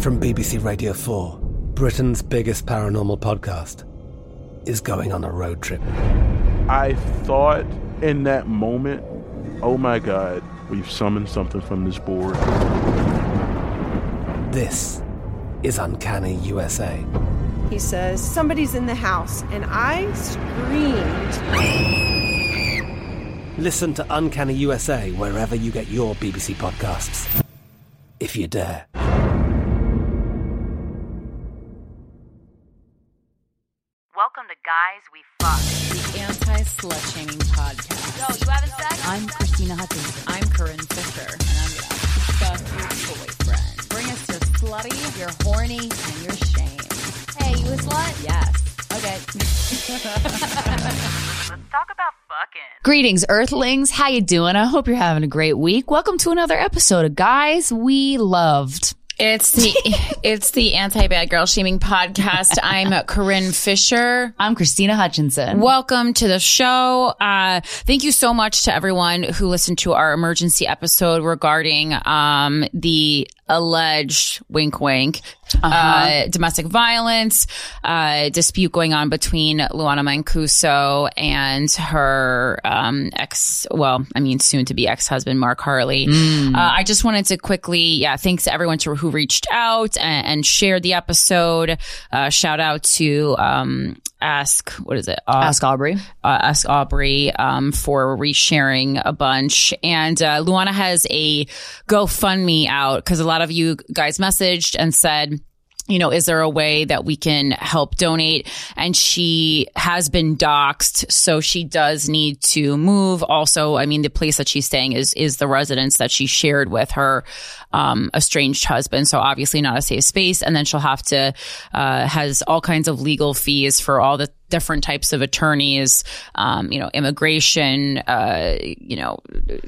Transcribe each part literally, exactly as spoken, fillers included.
From B B C Radio four, Britain's biggest paranormal podcast is going on a road trip. I thought in that moment, oh my God, we've summoned something from this board. This is Uncanny U S A. He says, somebody's in the house, and I screamed. Listen to Uncanny U S A wherever you get your B B C podcasts, if you dare. Welcome to Guys We Fuck, the anti-slut-shaming podcast. Yo, you having sex? I'm Christina Hutchinson. I'm Corinne Fisher. And I'm gonna discuss your boyfriend. Bring us your slutty, your horny, and your shame. Hey, you a slut? Yes. Okay. Let's talk about fucking. Greetings, Earthlings. How you doing? I hope you're having a great week. Welcome to another episode of Guys We Loved. It's the it's the anti-bad girl shaming podcast. I'm Corinne Fisher. I'm Christina Hutchinson. Welcome to the show. Uh, thank you so much to everyone who listened to our emergency episode regarding um, the alleged wink wink uh-huh. uh, domestic violence uh, dispute going on between Luana Mancuso and her um, ex, well, I mean, soon to be ex-husband Mark Harley. Mm. Uh, I just wanted to quickly, yeah, thanks to everyone to, who reached out and, and shared the episode. Uh, shout out to um, Ask, what is it? Uh, Ask Aubrey. Uh, Ask Aubrey um, for resharing a bunch. And uh, Luana has a GoFundMe out because a lot of you guys messaged and said, you know, is there a way that we can help donate? And she has been doxxed, so she does need to move. Also, I mean, the place that she's staying is is the residence that she shared with her um estranged husband, so obviously not a safe space. And then she'll have to uh has all kinds of legal fees for all the different types of attorneys, um, you know, immigration, uh, you know,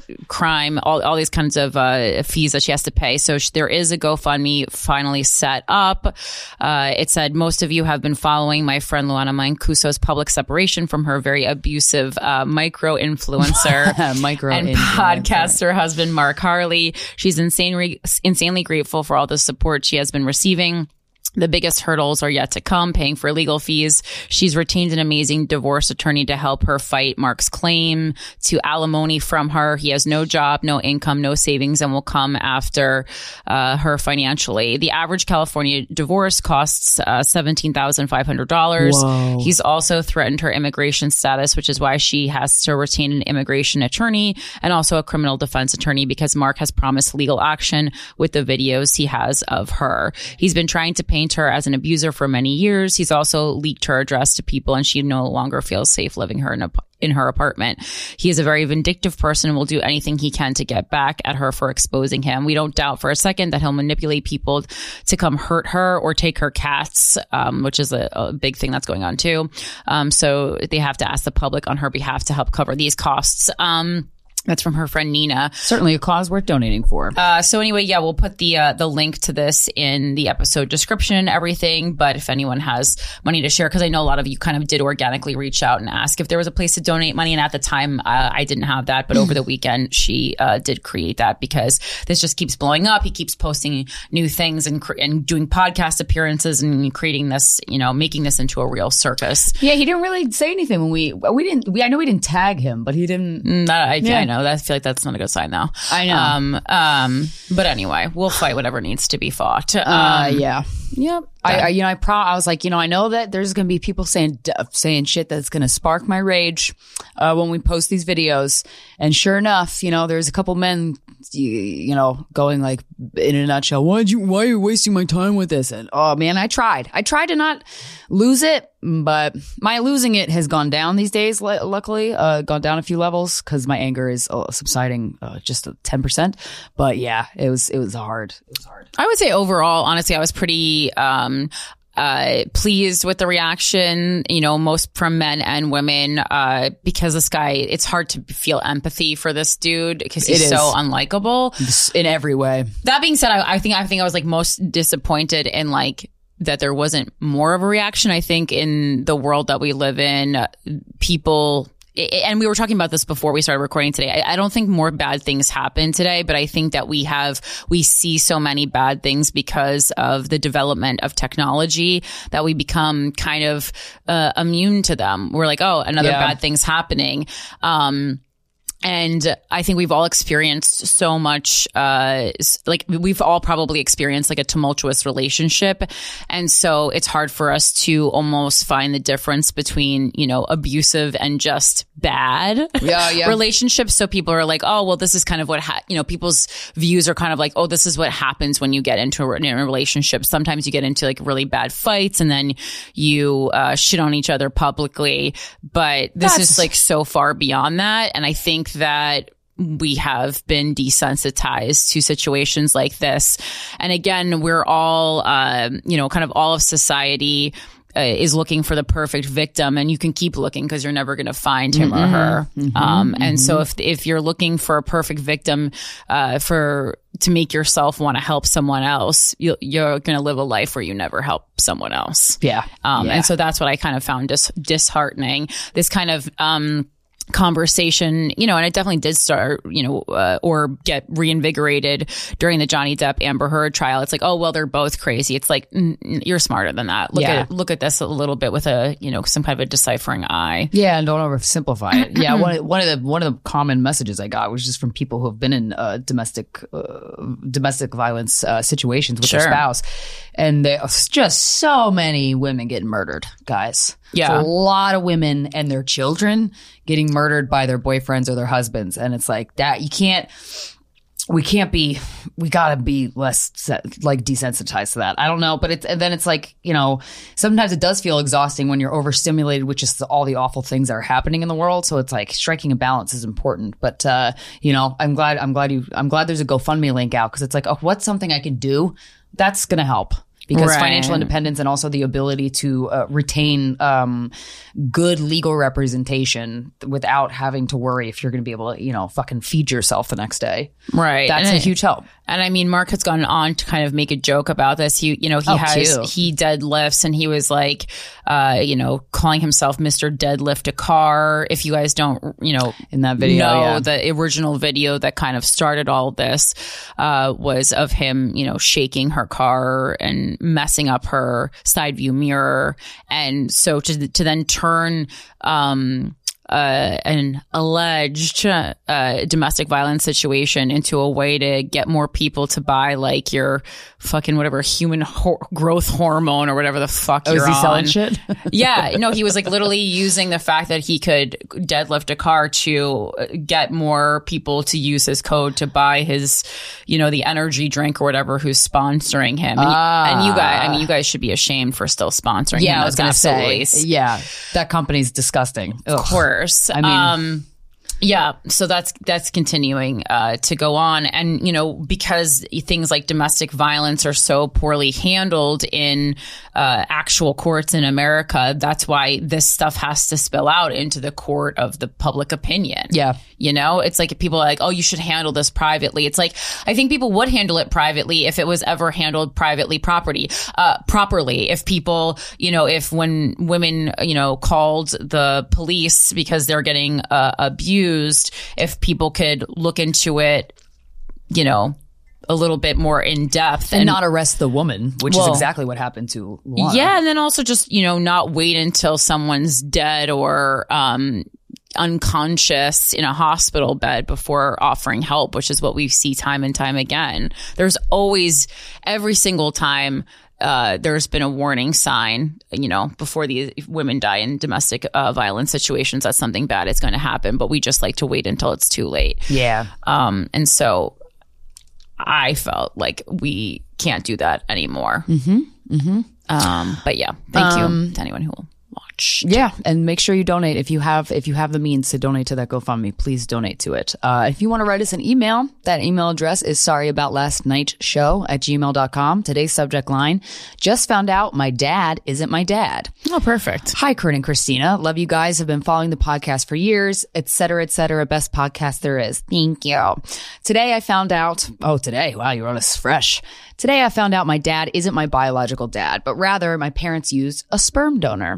crime, all, all these kinds of uh, fees that she has to pay. So sh- there is a GoFundMe finally set up. Uh, it said, most of you have been following my friend Luana Mancuso's public separation from her very abusive uh, micro-influencer micro and podcaster husband, Mark Harley. She's insanely, insanely grateful for all the support she has been receiving. The biggest hurdles are yet to come, paying for legal fees. She's retained an amazing divorce attorney to help her fight Mark's claim to alimony from her. He has no job, no income, no savings, and will come after uh, her financially. The average California divorce costs uh, seventeen thousand five hundred dollars. Whoa. He's also threatened her immigration status, which is why she has to retain an immigration attorney and also a criminal defense attorney, because Mark has promised legal action with the videos he has of her. He's been trying to paint her as an abuser for many years. He's also leaked her address to people, and she no longer feels safe living her in a in her apartment. He is a very vindictive person and will do anything he can to get back at her for exposing him. We don't doubt for a second that he'll manipulate people to come hurt her or take her cats, um, which is a, a big thing that's going on too. Um, so they have to ask the public on her behalf to help cover these costs. Um, That's from her friend Nina. Certainly a cause worth donating for. Uh, so anyway, yeah, we'll put the uh, the link to this in the episode description and everything. But if anyone has money to share, because I know a lot of you kind of did organically reach out and ask if there was a place to donate money. And at the time, uh, I didn't have that. But over the weekend, she uh, did create that, because this just keeps blowing up. He keeps posting new things and cr- and doing podcast appearances and creating this, you know, making this into a real circus. Yeah, he didn't really say anything when we we didn't. We, I know we didn't tag him, but he didn't. Mm, I, yeah. I know. I feel like that's not a good sign, though. I know. Um, um, but anyway, we'll fight whatever needs to be fought. Um, Uh, yeah. Yep. I, I, you know, I pro. I was like, you know, I know that there's going to be people saying saying shit that's going to spark my rage uh, when we post these videos. And sure enough, you know, there's a couple men, you, you know, going like, in a nutshell, why'd you, why are you wasting my time with this? And oh man, I tried. I tried to not lose it, but my losing it has gone down these days. L- luckily, uh, gone down a few levels because my anger is uh, subsiding uh, just ten percent. But yeah, it was it was hard. It was hard. I would say overall, honestly, I was pretty um, uh, pleased with the reaction, you know, most from men and women, uh, because this guy, it's hard to feel empathy for this dude because he's so unlikable in every way. That being said, I, I think I think I was like most disappointed in like that there wasn't more of a reaction. I think in the world that we live in, people and we were talking about this before we started recording today. I, I don't think more bad things happen today, but I think that we have, we see so many bad things because of the development of technology that we become kind of uh, immune to them. We're like, oh, another Yeah. bad thing's happening. Um, And I think we've all experienced so much, uh, like we've all probably experienced like a tumultuous relationship. And so it's hard for us to almost find the difference between, you know, abusive and just bad Yeah, yeah. relationships. So people are like, oh, well, this is kind of what, ha-, you know, people's views are kind of like, oh, this is what happens when you get into a, in a relationship. Sometimes you get into like really bad fights and then you, uh, shit on each other publicly. But this That's- is like so far beyond that. And I think that we have been desensitized to situations like this. And again, we're all, um, you know, kind of all of society uh, is looking for the perfect victim, and you can keep looking because you're never going to find him or her. Mm-hmm, um, and so if if you're looking for a perfect victim uh, for to make yourself want to help someone else, you, you're going to live a life where you never help someone else. Yeah. Um, Yeah. And so that's what I kind of found dis- disheartening. This kind of um, conversation, you know, and it definitely did start, you know, uh, or get reinvigorated during the Johnny Depp Amber Heard trial. It's like, oh, well, they're both crazy. It's like, mm, you're smarter than that. Look Yeah. at look at this a little bit with a, you know, some kind of a deciphering eye. Yeah, and don't oversimplify it. Yeah, one of, one of the one of the common messages I got was just from people who have been in uh, domestic uh, domestic violence uh, situations with Sure. their spouse, and there's just so many women getting murdered, guys. Yeah. There's a lot of women and their children getting murdered by their boyfriends or their husbands, and it's like that. You can't. We can't be, we gotta be less se- like desensitized to that. I don't know, but it's, and then it's like, you know, sometimes it does feel exhausting when you're overstimulated with just all the awful things that are happening in the world. So it's like striking a balance is important. But, uh, you know, I'm glad, I'm glad you, I'm glad there's a GoFundMe link out because it's like, oh, what's something I can do that's gonna help? Because Right. financial independence and also the ability to uh, retain um, good legal representation without having to worry if you're going to be able to, you know, fucking feed yourself the next day. Right. That's And a I- huge help. And I mean, Mark has gone on to kind of make a joke about this. He, you know, he Oh, has, cute. he deadlifts and he was like, uh, you know, calling himself Mister Deadlift a Car. If you guys don't, you know, In that video, know, yeah. the original video that kind of started all this, uh, was of him, you know, shaking her car and messing up her side view mirror. And so to, to then turn, um, Uh, an alleged uh, domestic violence situation into a way to get more people to buy like your fucking whatever human ho- growth hormone or whatever the fuck Oh, you're is he on. selling shit? Yeah, no, he was like literally using the fact that he could deadlift a car to get more people to use his code to buy his, you know, the energy drink or whatever who's sponsoring him. And, Ah. and you guys, I mean, you guys should be ashamed for still sponsoring him. Yeah, I was going to Absolutely. say. Yeah, that company's disgusting. Ugh. Of course. I mean- um, yeah, so that's that's continuing uh, to go on. And, you know, because things like domestic violence are so poorly handled in uh, actual courts in America, that's why this stuff has to spill out into the court of the public opinion. Yeah. You know, it's like people are like, oh, you should handle this privately. It's like, I think people would handle it privately if it was ever handled privately property, uh, properly. If people, you know, if when women, you know, called the police because they're getting uh, abused, if people could look into it, you know, a little bit more in depth And not arrest the woman, which Well, is exactly what happened to Luana. yeah, and then also just, you know, not wait until someone's dead or um, unconscious in a hospital bed before offering help, which is what we see time and time again. There's always, every single time, uh, there's been a warning sign, you know, before these women die in domestic uh, violence situations that something bad is going to happen, but we just like to wait until it's too late. Yeah. Um, and so I felt like we can't do that anymore. Mm-hmm. Mm-hmm. Um, but yeah, thank you to anyone who will watch. Yeah, and make sure you donate if you have if you have the means to donate to that GoFundMe. Please donate to it. Uh, if you want to write us an email, that email address is sorry about last night show at gmail dot com. Today's subject line: just found out my dad isn't my dad. Oh, perfect. Hi, Kurt and Christina. Love you guys. Have been following the podcast for years, et cetera, et cetera. Best podcast there is. Thank you. Today I found out. Oh, today. Wow, you're on this fresh. Today I found out my dad isn't my biological dad, but rather my parents used a sperm donor. When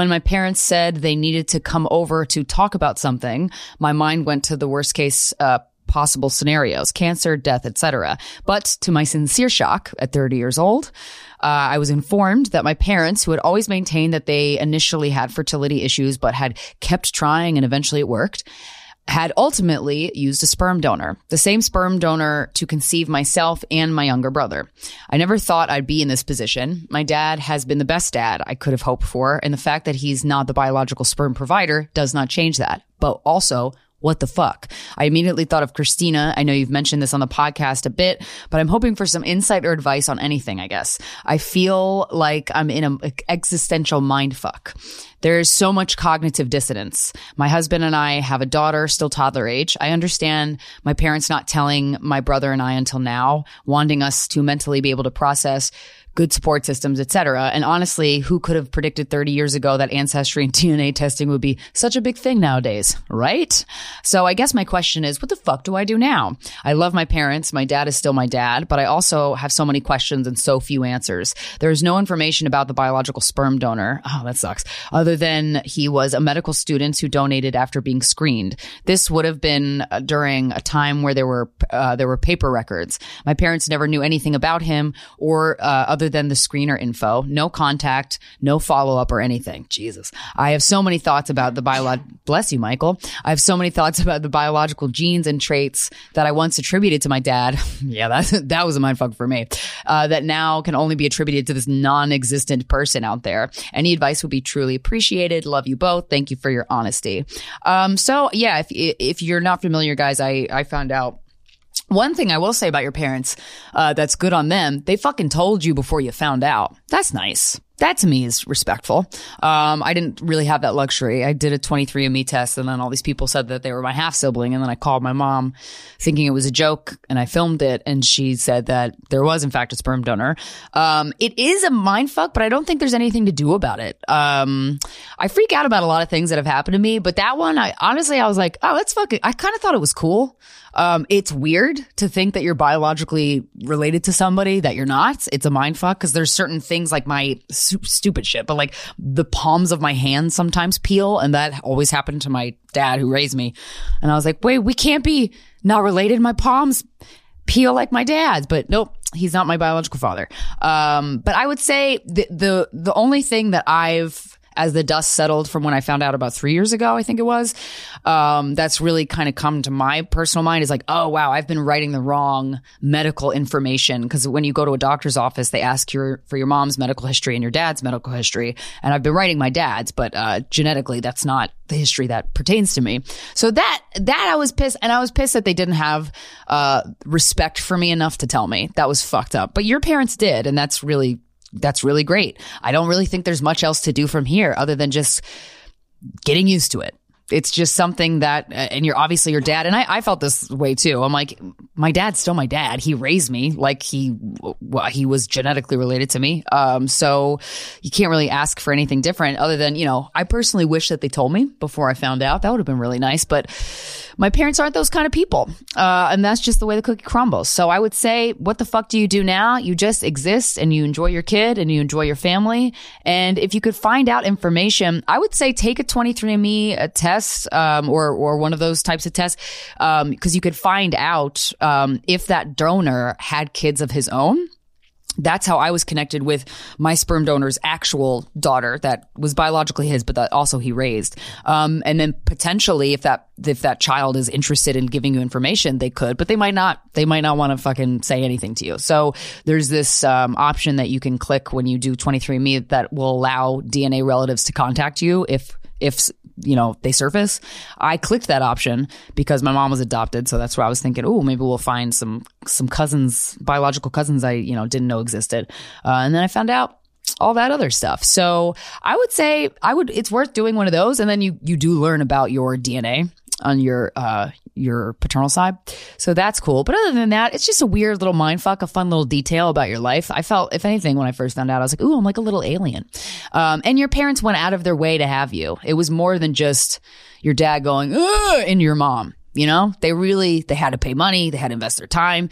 When my parents said they needed to come over to talk about something, my mind went to the worst case uh, possible scenarios, cancer, death, et cetera. But to my sincere shock, at thirty years old, uh, I was informed that my parents, who had always maintained that they initially had fertility issues but had kept trying and eventually it worked, had ultimately used a sperm donor, the same sperm donor to conceive myself and my younger brother. I never thought I'd be in this position. My dad has been the best dad I could have hoped for, and the fact that he's not the biological sperm provider does not change that. But also, what the fuck? I immediately thought of Christina. I know you've mentioned this on the podcast a bit, but I'm hoping for some insight or advice on anything, I guess. I feel like I'm in an existential mind fuck. There's so much cognitive dissonance. My husband and I have a daughter, still toddler age. I understand my parents not telling my brother and I until now, wanting us to mentally be able to process good support systems, et cetera. And honestly, who could have predicted thirty years ago that ancestry and D N A testing would be such a big thing nowadays, right? So I guess my question is, what the fuck do I do now? I love my parents. My dad is still my dad, but I also have so many questions and so few answers. There's no information about the biological sperm donor. Oh, that sucks. Other than he was a medical student who donated after being screened. This would have been during a time where there were uh, there were paper records. My parents never knew anything about him or uh, other than the screener info. No contact, no follow-up or anything. Jesus. I have so many thoughts about the biolog... Bless you, Michael. I have so many thoughts about the biological genes and traits that I once attributed to my dad. yeah, that, that was a mindfuck for me. Uh, that now can only be attributed to this non-existent person out there. Any advice would be truly appreciated. Love you both. Thank you for your honesty. Um, so yeah, if if you're not familiar, guys, I, I found out one thing I will say about your parents uh, that's good on them, they fucking told you before you found out. That's nice. That to me is respectful. Um, I didn't really have that luxury. I did a twenty-three and me test, and then all these people said that they were my half sibling. And then I called my mom thinking it was a joke, and I filmed it, and she said that there was in fact a sperm donor. Um, it is a mindfuck, but I don't think there's anything to do about it. Um, I freak out about a lot of things that have happened to me, but that one, I honestly, I was like, oh, that's fucking, I kind of thought it was cool. Um, it's weird to think that you're biologically related to somebody that you're not. It's a mindfuck because there's certain things like my su- stupid shit, but like the palms of my hands sometimes peel, and that always happened to my dad who raised me. And I was like, wait, we can't be not related. My palms peel like my dad's, but nope, he's not my biological father. Um, but I would say the the the only thing that I've, as the dust settled from when I found out about three years ago, I think it was, um, that's really kind of come to my personal mind is like, oh, wow, I've been writing the wrong medical information. Because when you go to a doctor's office, they ask your for your mom's medical history and your dad's medical history. And I've been writing my dad's, but uh, genetically, that's not the history that pertains to me. So that that I was pissed. And I was pissed that they didn't have uh, respect for me enough to tell me. That was fucked up. But your parents did. And that's really That's really great. I don't really think there's much else to do from here other than just getting used to it. It's just something that, and you're obviously your dad. And I, I felt this way too. I'm like, my dad's still my dad. He raised me like he, well, he was genetically related to me. Um, so you can't really ask for anything different other than, you know, I personally wish that they told me before I found out. That would have been really nice. But my parents aren't those kind of people. Uh, and that's just the way the cookie crumbles. So I would say, what the fuck do you do now? You just exist and you enjoy your kid and you enjoy your family. And if you could find out information, I would say take a twenty-three and me a test. Um, or or one of those types of tests, um, because you could find out um, if that donor had kids of his own. That's how I was connected with my sperm donor's actual daughter that was biologically his, but that also he raised. Um, and then potentially if that, if that child is interested in giving you information, they could, but they might not, they might not want to fucking say anything to you. So there's this, um, option that you can click when you do twenty-three and me that will allow D N A relatives to contact you if, if, you know, they surface. I clicked that option because my mom was adopted. So that's where I was thinking, oh, maybe we'll find some, some cousins, biological cousins I, you know, didn't know existed. Uh, and then I found out all that other stuff. So I would say I would, it's worth doing one of those. And then you, you do learn about your D N A on your, uh, your paternal side. So that's cool. But other than that, it's just a weird little mindfuck, a fun little detail about your life. I felt, if anything, when I first found out, I was like, ooh, I'm like a little alien. Um, and your parents went out of their way to have you. It was more than just your dad going, ugh, into your mom. You know, they really, they had to pay money. They had to invest their time.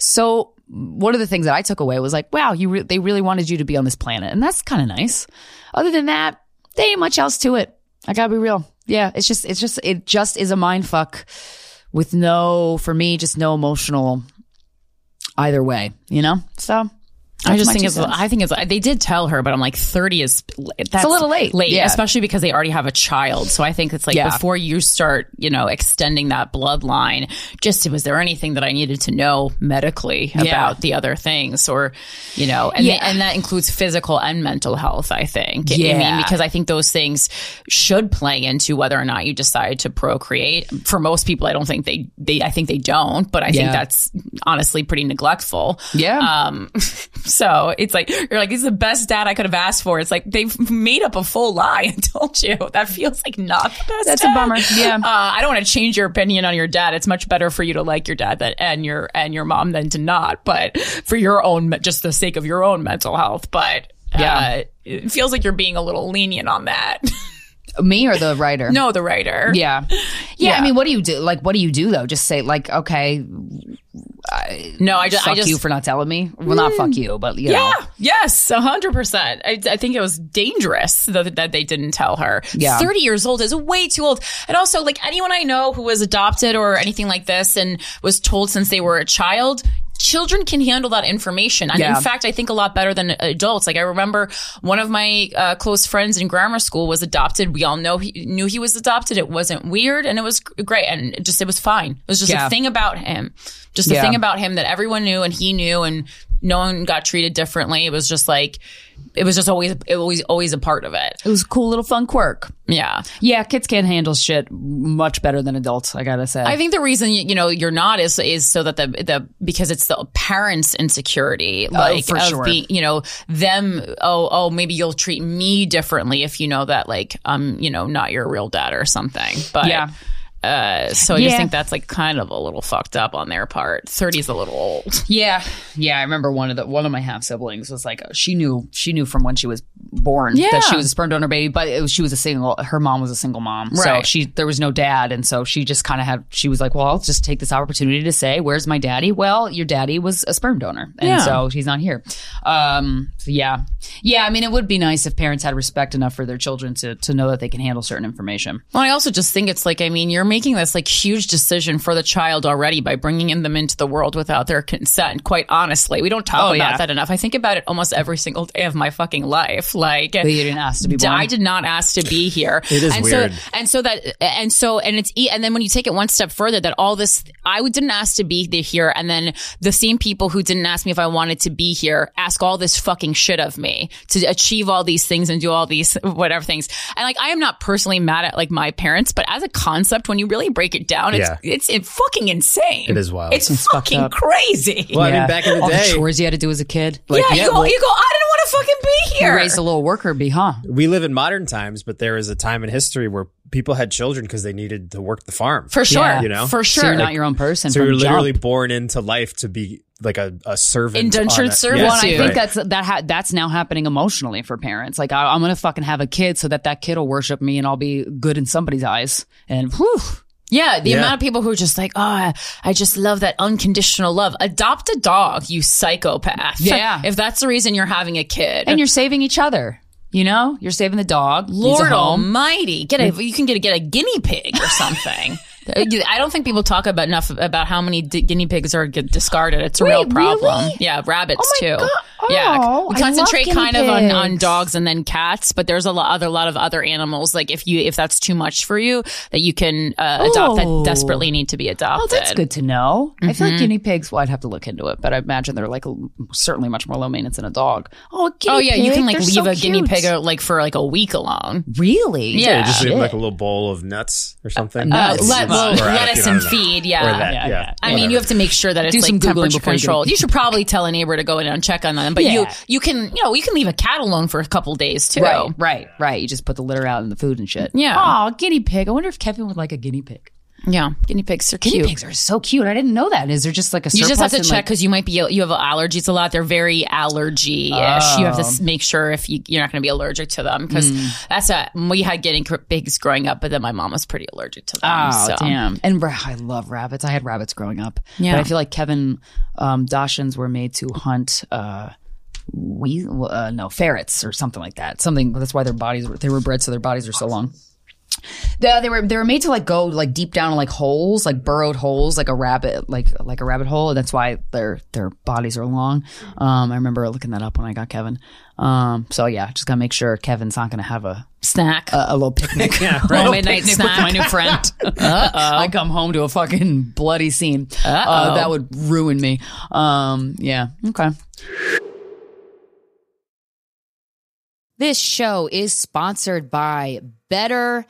So one of the things that I took away was like, wow, you re- they really wanted you to be on this planet. And that's kind of nice. Other than that, there ain't much else to it. I gotta be real. Yeah, it's just, it's just, it just is a mind fuck with no, for me, just no emotional either way, you know? So. I just my think two it's, cents. I think it's, they did tell her, but I'm like, thirty is, that's a little late. late, Yeah. especially because they already have a child. So I think it's like Yeah. before you start, you know, extending that bloodline, just was there anything that I needed to know medically Yeah. about the other things or, you know, and, Yeah. they, and that includes physical and mental health, I think. I Yeah. mean, because I think those things should play into whether or not you decide to procreate. For most people, I don't think they, they, I think they don't, but I think Yeah. that's honestly pretty neglectful. Yeah. Um, so it's like, you're like, this is the best dad I could have asked for. It's like, they've made up a full lie and told you. That feels like not the best That's dad. a bummer. Yeah. Uh, I don't want to change your opinion on your dad. It's much better for you to like your dad that, and your, and your mom than to not, but for your own, just the sake of your own mental health. But, Yeah. uh, it feels like you're being a little lenient on that. Me or the writer? No, the writer. Yeah. yeah. Yeah. I mean, what do you do? Like, what do you do though? Just say like, okay, No, I just, fuck I just, you for not telling me. Well, not fuck you, but you know. yeah, yes, a hundred percent. I I think it was dangerous that, that they didn't tell her. Yeah. thirty years old is way too old. And also, like anyone I know who was adopted or anything like this and was told since they were a child, children can handle that information. And Yeah. in fact, I think a lot better than adults. Like I remember one of my uh, close friends in grammar school was adopted. We all know he knew he was adopted. It wasn't weird and it was great. And it just, it was fine. It was just Yeah. a thing about him. Just a Yeah. thing about him that everyone knew and he knew and no one got treated differently. It was just like, it was just always, it was always a part of it. It was a cool little fun quirk. Yeah. Yeah, kids can handle shit much better than adults, I gotta say. I think the reason you you know you're not is is so that the the because it's the parents' insecurity, like for of sure. being, you know, them. Oh, oh, maybe you'll treat me differently if you know that, like, um, you know, not your real dad or something. But Yeah. Uh, so I Yeah. just think that's like kind of a little fucked up on their part. thirty is a little old. Yeah, yeah. I remember one of the one of my half siblings was like, she knew she knew from when she was born Yeah. that she was a sperm donor baby, but it was, she was a single. Her mom was a single mom, so Right. she there was no dad, and so she just kind of had. She was like, well, I'll just take this opportunity to say, where's my daddy? Well, your daddy was a sperm donor, and Yeah. so he's not here. Um, so yeah, yeah. I mean, it would be nice if parents had respect enough for their children to to know that they can handle certain information. Well, I also just think it's like, I mean, you're making this like huge decision for the child already by bringing them into the world without their consent. Quite honestly, we don't talk Oh, about yeah. that enough. I think about it almost every single day of my fucking life. Like, But you didn't ask to be born. I did not ask to be here. It is and weird. So, and so that, and so, and it's, e- and then when you take it one step further, that all this, I didn't ask to be here, and then the same people who didn't ask me if I wanted to be here ask all this fucking shit of me to achieve all these things and do all these whatever things. And like, I am not personally mad at like my parents, but as a concept, when you really break it down, it's Yeah. it's, it's fucking insane. It is wild. It's, It's fucked fucking up. crazy. Well, I mean, back in the all day, the chores you had to do as a kid. like, yeah, yeah, you go, well- you go. I didn't want to fucking be You here. raised a little worker bee, huh? we live in modern times, but there was a time in history where people had children because they needed to work the farm. For sure, Yeah. You know? for So sure. you're not your own person. So from you're literally jump. born into life to be like a, a servant. Indentured on a- servant. Yes, Well, and I think right. that's that ha- that's now happening emotionally for parents. Like, I, I'm gonna fucking have a kid so that that kid will worship me and I'll be good in somebody's eyes. And whew, Yeah, the Yeah. amount of people who are just like, oh, I just love that unconditional love. Adopt a dog, you psychopath. Yeah. If that's the reason you're having a kid. and you're saving each other. You know, you're saving the dog. needs a Lord home. almighty. Get a, you can get a, get a guinea pig or something. I don't think people talk about enough about how many d- guinea pigs are get discarded. It's a Wait, real problem. really? Yeah, rabbits Oh my too. God. Yeah, Oh, we I love concentrate guinea kind of on, on pigs. dogs and then cats, but there's a lot other lot of other animals. Like if you if that's too much for you, that you can uh, adopt that Oh. desperately need to be Oh, adopted. that's good to know. I Mm-hmm. feel like guinea pigs. Well, I'd have to look into it, but I imagine they're like a, certainly much more low maintenance than a dog. Oh, a guinea Oh yeah, you pig, can like they're leave so a guinea cute. pig uh, like for like a week alone. Really? Yeah. You just leave Shit. like a little bowl of nuts or something. Uh, Uh, Nuts. let, well, Or, uh, lettuce you know, and I don't know. feed, yeah. Or that, yeah, yeah. yeah. I mean, whatever. you have to make sure that it's Do some like Googling temperature before you get controlled. it. You should probably tell a neighbor to go in and check on them, but you Yeah. you can you know you can leave a cat alone for a couple days too. Right, right, right. You just put the litter out in the food and shit. Yeah. Oh, guinea pig. I wonder if Kevin would like a guinea pig. Yeah, guinea pigs are Guinea cute. pigs are so cute. I didn't know that. Is there just like a You just have to surplus in, check like- because you might be you have allergies a lot. They're very allergy ish. You have to s- Oh. make sure if you, you're not going to be allergic to them because Mm. that's a we had guinea pigs growing up, but then my mom was pretty allergic to them. Oh, so. damn. And ra- I love rabbits. I had rabbits growing up. Yeah. But I feel like Kevin um, Dachshunds were made to hunt uh, we uh, no ferrets or something like that. Something that's why their bodies were, they were bred so their bodies are so long. They, they were they were made to like go like deep down in like holes, like burrowed holes, like a rabbit, like like a rabbit hole. And that's why their their bodies are long. Um, I remember looking that up when I got Kevin. Um, so yeah, just gotta make sure Kevin's not gonna have a snack, a, a little picnic, yeah, right. a little midnight picnic snack with my new friend. Uh-oh. I come home to a fucking bloody scene. Uh, that would ruin me. Um, yeah, okay. This show is sponsored by BetterHelp.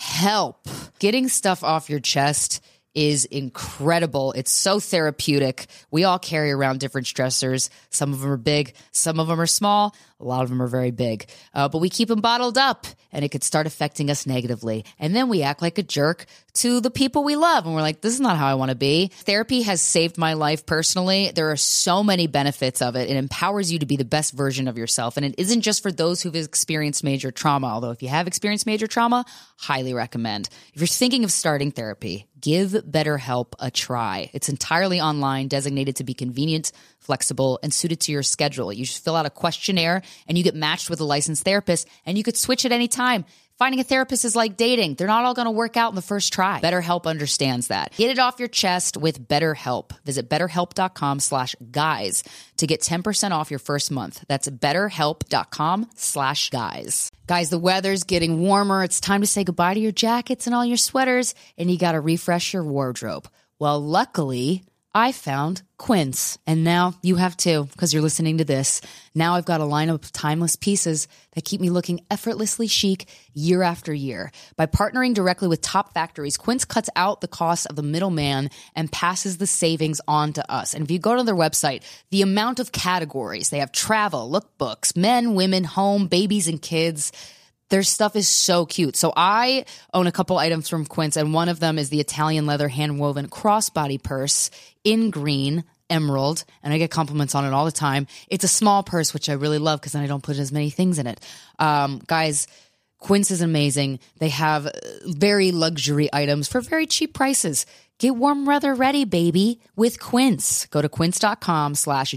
Getting stuff off your chest is incredible. It's so therapeutic. We all carry around different stressors. Some of them are big, some of them are small, a lot of them are very big. Uh, but we keep them bottled up, and it could start affecting us negatively. And then we act like a jerk to the people we love, and we're like, this is not how I want to be. Therapy has saved my life personally. There are so many benefits of it. It empowers you to be the best version of yourself, and it isn't just for those who've experienced major trauma, although if you have experienced major trauma, highly recommend. If you're thinking of starting therapy, give BetterHelp a try. It's entirely online, designated to be convenient, flexible, and suited to your schedule. You just fill out a questionnaire and you get matched with a licensed therapist, and you could switch at any time. Finding a therapist is like dating. They're not all going to work out in the first try. BetterHelp understands that. Get it off your chest with BetterHelp. Visit betterhelp.com slash guys to get ten percent off your first month. That's betterhelp.com slash guys. Guys, the weather's getting warmer. It's time to say goodbye to your jackets and all your sweaters, and you got to refresh your wardrobe. Well, luckily, I found Quince, and now you have too, because you're listening to this. Now I've got a lineup of timeless pieces that keep me looking effortlessly chic year after year. By partnering directly with top factories, Quince cuts out the cost of the middleman and passes the savings on to us. And if you go to their website, the amount of categories, they have travel, lookbooks, men, women, home, babies, and kids. Their stuff is so cute. So I own a couple items from Quince, and one of them is the Italian leather hand-woven crossbody purse in green, emerald, and I get compliments on it all the time. It's a small purse, which I really love because then I don't put as many things in it. Um, guys, Quince is amazing. They have very luxury items for very cheap prices. Get warm weather ready, baby, with Quince. Go to quince.com slash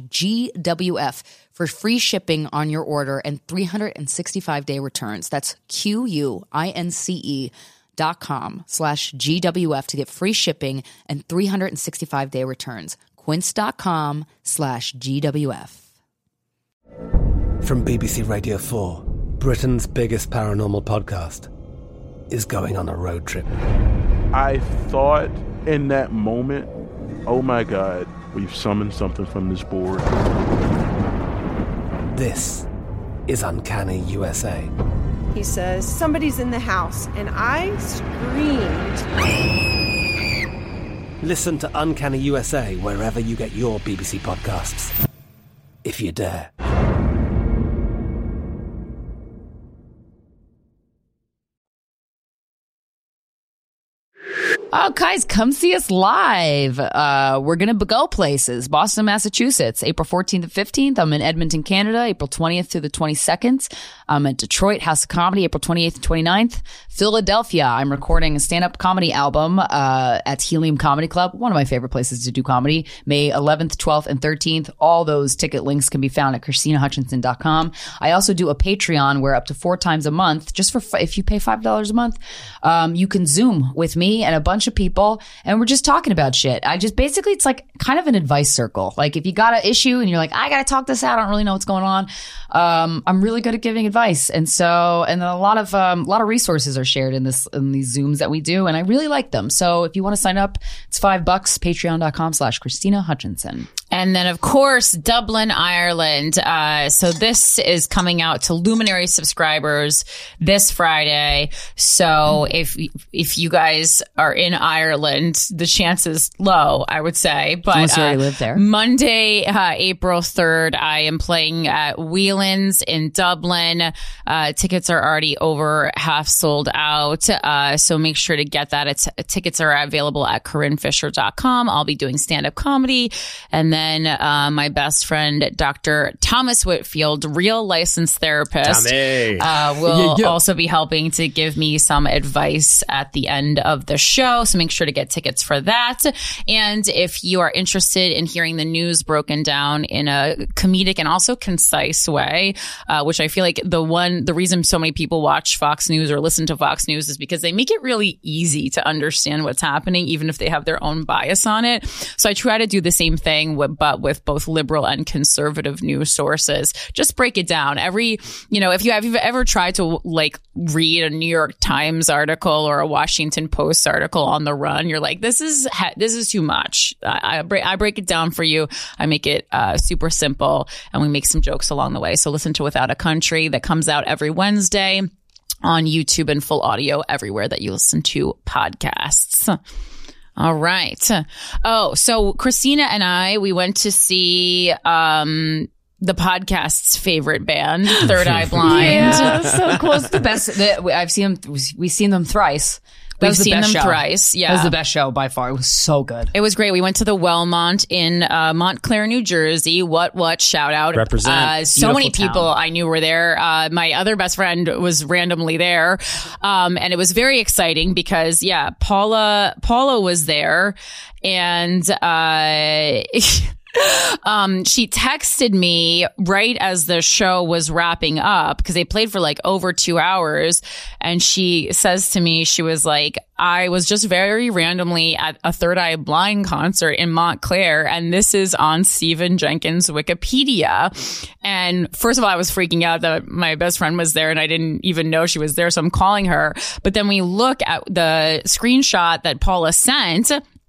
GWF for free shipping on your order and three hundred sixty-five day returns. That's Q-U-I-N-C-E dot com slash GWF to get free shipping and three hundred sixty-five day returns. Quince.com slash GWF. From B B C Radio four, Britain's biggest paranormal podcast is going on a road trip. I thought in that moment, oh my God, we've summoned something from this board. This is Uncanny U S A. He says, somebody's in the house, and I screamed. Listen to Uncanny U S A wherever you get your B B C podcasts, if you dare. Oh, guys, come see us live. Uh, we're going to go places. Boston, Massachusetts, April fourteenth and fifteenth. I'm in Edmonton, Canada, April twentieth through the twenty-second. I'm at Detroit, House of Comedy, April twenty-eighth and twenty-ninth. Philadelphia, I'm recording a stand-up comedy album uh, at Helium Comedy Club, one of my favorite places to do comedy, May eleventh, twelfth, and thirteenth. All those ticket links can be found at Christina Hutchinson dot com. I also do a Patreon where up to four times a month, just for if you pay five dollars a month, um, you can Zoom with me and a bunch of people, and we're just talking about shit. I just basically, it's like kind of an advice circle. Like if you got an issue and you're like, I gotta talk this out, I don't really know what's going on. Um, I'm really good at giving advice, and so and a lot of um, a lot of resources are shared in this in these Zooms that we do, and I really like them. So if you want to sign up, it's five bucks. Patreon dot com slash Christina Hutchinson. And then, of course, Dublin, Ireland. Uh, so this is coming out to Luminary subscribers this Friday. So if if you guys are in Ireland, the chance is low, I would say. But unless you already uh, live there. Monday, uh, April third, I am playing at Whelan's in Dublin. Uh, tickets are already over half sold out. Uh, so make sure to get that. It's, tickets are available at Corinne Fisher dot com. I'll be doing stand-up comedy. And then And uh, my best friend, Doctor Thomas Whitfield, real licensed therapist, uh, will yeah, yeah. also be helping to give me some advice at the end of the show. show. So make sure to get tickets for that. And if you are interested in hearing the news broken down in a comedic and also concise way, uh, which I feel like the one, the reason so many people watch Fox News or listen to Fox News is because they make it really easy to understand what's happening, even if they have their own bias on it. So I try to do the same thing, with, but with both liberal and conservative news sources. Just break it down. Every, you know, if you have, if you've ever tried to like read a New York Times article or a Washington Post article on the run, you're like, this is this is too much. I, I break I break it down for you. I make it uh, super simple, and we make some jokes along the way. So listen to Without a Country, that comes out every Wednesday on YouTube and full audio everywhere that you listen to podcasts. All right. Oh, so Christina and I, we went to see um, the podcast's favorite band, Third Eye Blind. Yeah, so close. The best. The, I've seen them. We've seen them thrice. That We've was the seen them best show. thrice. Yeah. That was the best show by far. It was so good. It was great. We went to the Wellmont in uh, Montclair, New Jersey. What, what, shout out. Represent. Uh, so many Beautiful people town. I knew were there. Uh, my other best friend was randomly there. Um, and it was very exciting because, yeah, Paula, Paula was there, and, uh, Um, she texted me right as the show was wrapping up, because they played for like over two hours. And she says to me, she was like, I was just very randomly at a Third Eye Blind concert in Montclair, and this is on Stephen Jenkins' Wikipedia. And first of all, I was freaking out that my best friend was there and I didn't even know she was there. So I'm calling her. But then we look at the screenshot that Paula sent,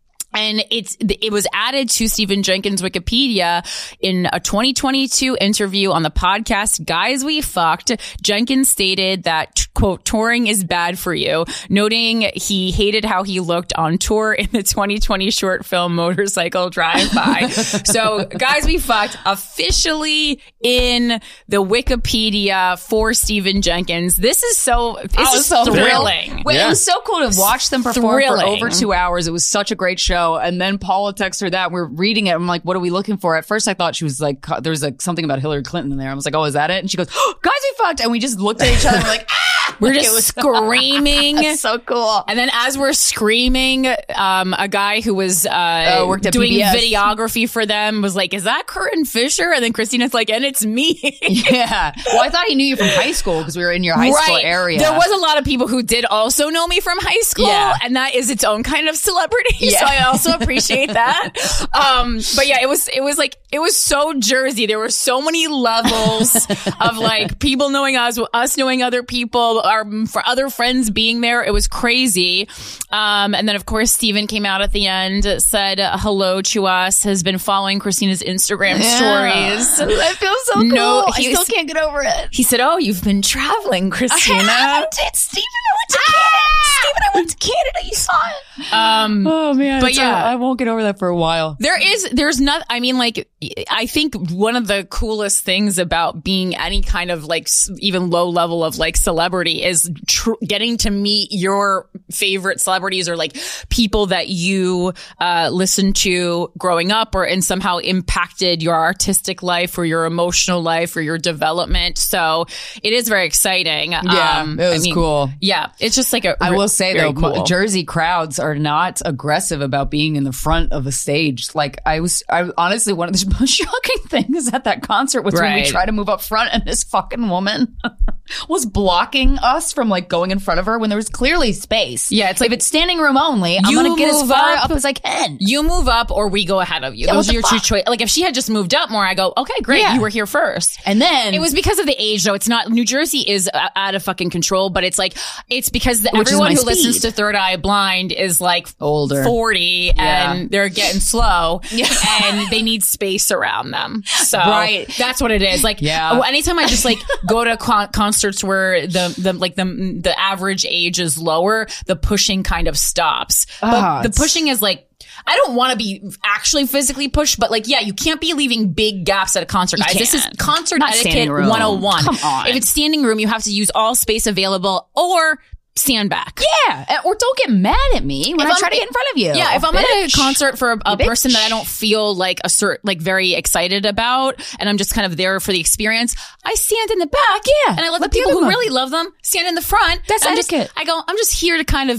and it's, it was added to Stephen Jenkins' Wikipedia in a twenty twenty-two interview on the podcast Guys We Fucked. Jenkins stated that, quote, touring is bad for you, noting he hated how he looked on tour in the twenty twenty short film Motorcycle Drive-By. So Guys We Fucked officially in the Wikipedia for Stephen Jenkins. This is so, this Oh, is so thrilling. Wait, Yeah. it was so cool to watch them perform Thrilling. for over two hours. It was such a great show. And then Paula texted her that. We're reading it. I'm like, what are we looking for? At first, I thought she was like, there was like something about Hillary Clinton in there. I was like, oh, is that it? And she goes, oh, guys, we fucked. And we just looked at each other and we're like, ah! We're Like, just it was screaming. It's so cool. And then as we're screaming, um, a guy who was uh, Oh, worked at doing P B S. videography for them was like, is that Curtin Fisher? And then Christina's like, and it's me. Yeah. Well, I thought he knew you from high school because we were in your high school area. There was a lot of people who did also know me from high school, Yeah. and that is its own kind of celebrity. Yeah. So I also appreciate that. Um, but yeah, it was it was like it was so Jersey. There were so many levels of like people knowing us, us knowing other people, our for other friends being there. It was crazy. Um, and then of course Steven came out at the end, said uh, hello to us, has been following Christina's Instagram stories. I feel so cool. No, I he still was- can't get over it. He said, "Oh, you've been traveling, Christina." It's Stephen. I went to Canada. Stephen, I went to Canada. You saw it. Um, Oh man. But it's yeah. a- I won't get over that for a while. There is, there's not, I mean, like, I think one of the coolest things about being any kind of like s- even low level of like celebrity is tr- getting to meet your favorite celebrities or like people that you uh, listened to growing up or and somehow impacted your artistic life or your emotional life or your development. So it is very exciting. Yeah, Um, it was I mean, cool. Yeah. It's just like a, I will say very though, mo- cool. Jersey crowds are not aggressive about being in the front of a stage. Like I was, I honestly one of the most shocking things at that concert was when Right. we tried to move up front and this fucking woman was blocking us from like going in front of her when there was clearly space. Yeah, it's like- if it's standing room only, I'm You gonna get as move far up. up as I can. You move up or we go ahead of you. Yeah, Those what are your the two fuck? choices. Like if she had just moved up more, I go, okay, great. Yeah. You were here first. And then It was because of the age, though. It's not, New Jersey is uh, out of fucking control, but it's like, it's because the, Which is everyone my who listens speed. to Third Eye Blind is like Older. forty Yeah. and they're getting slow Yeah. and they need space around them. So Right. that's what it is. Like, Yeah. oh, anytime I just like go to con- concerts where the, the, like the, the average age is lower, the pushing kind of stops. But Ah, the it's- pushing is like, I don't want to be actually physically pushed, but like, yeah, you can't be leaving big gaps at a concert, You guys. This is can't. concert Not etiquette standing room. one oh one. Come on. If it's standing room, you have to use all space available or stand back. yeah, uh, or don't get mad at me when If I I'm- try to get in front of you. Yeah, if I'm at a Bitch. concert for a, a You bitch. person that I don't feel like a cert, like very excited about, and I'm just kind of there for the experience, I stand in the back. Yeah, and I let, let the the people other who one. really love them stand in the front. That's And I'm just- etiquette. I go, I'm just here to kind of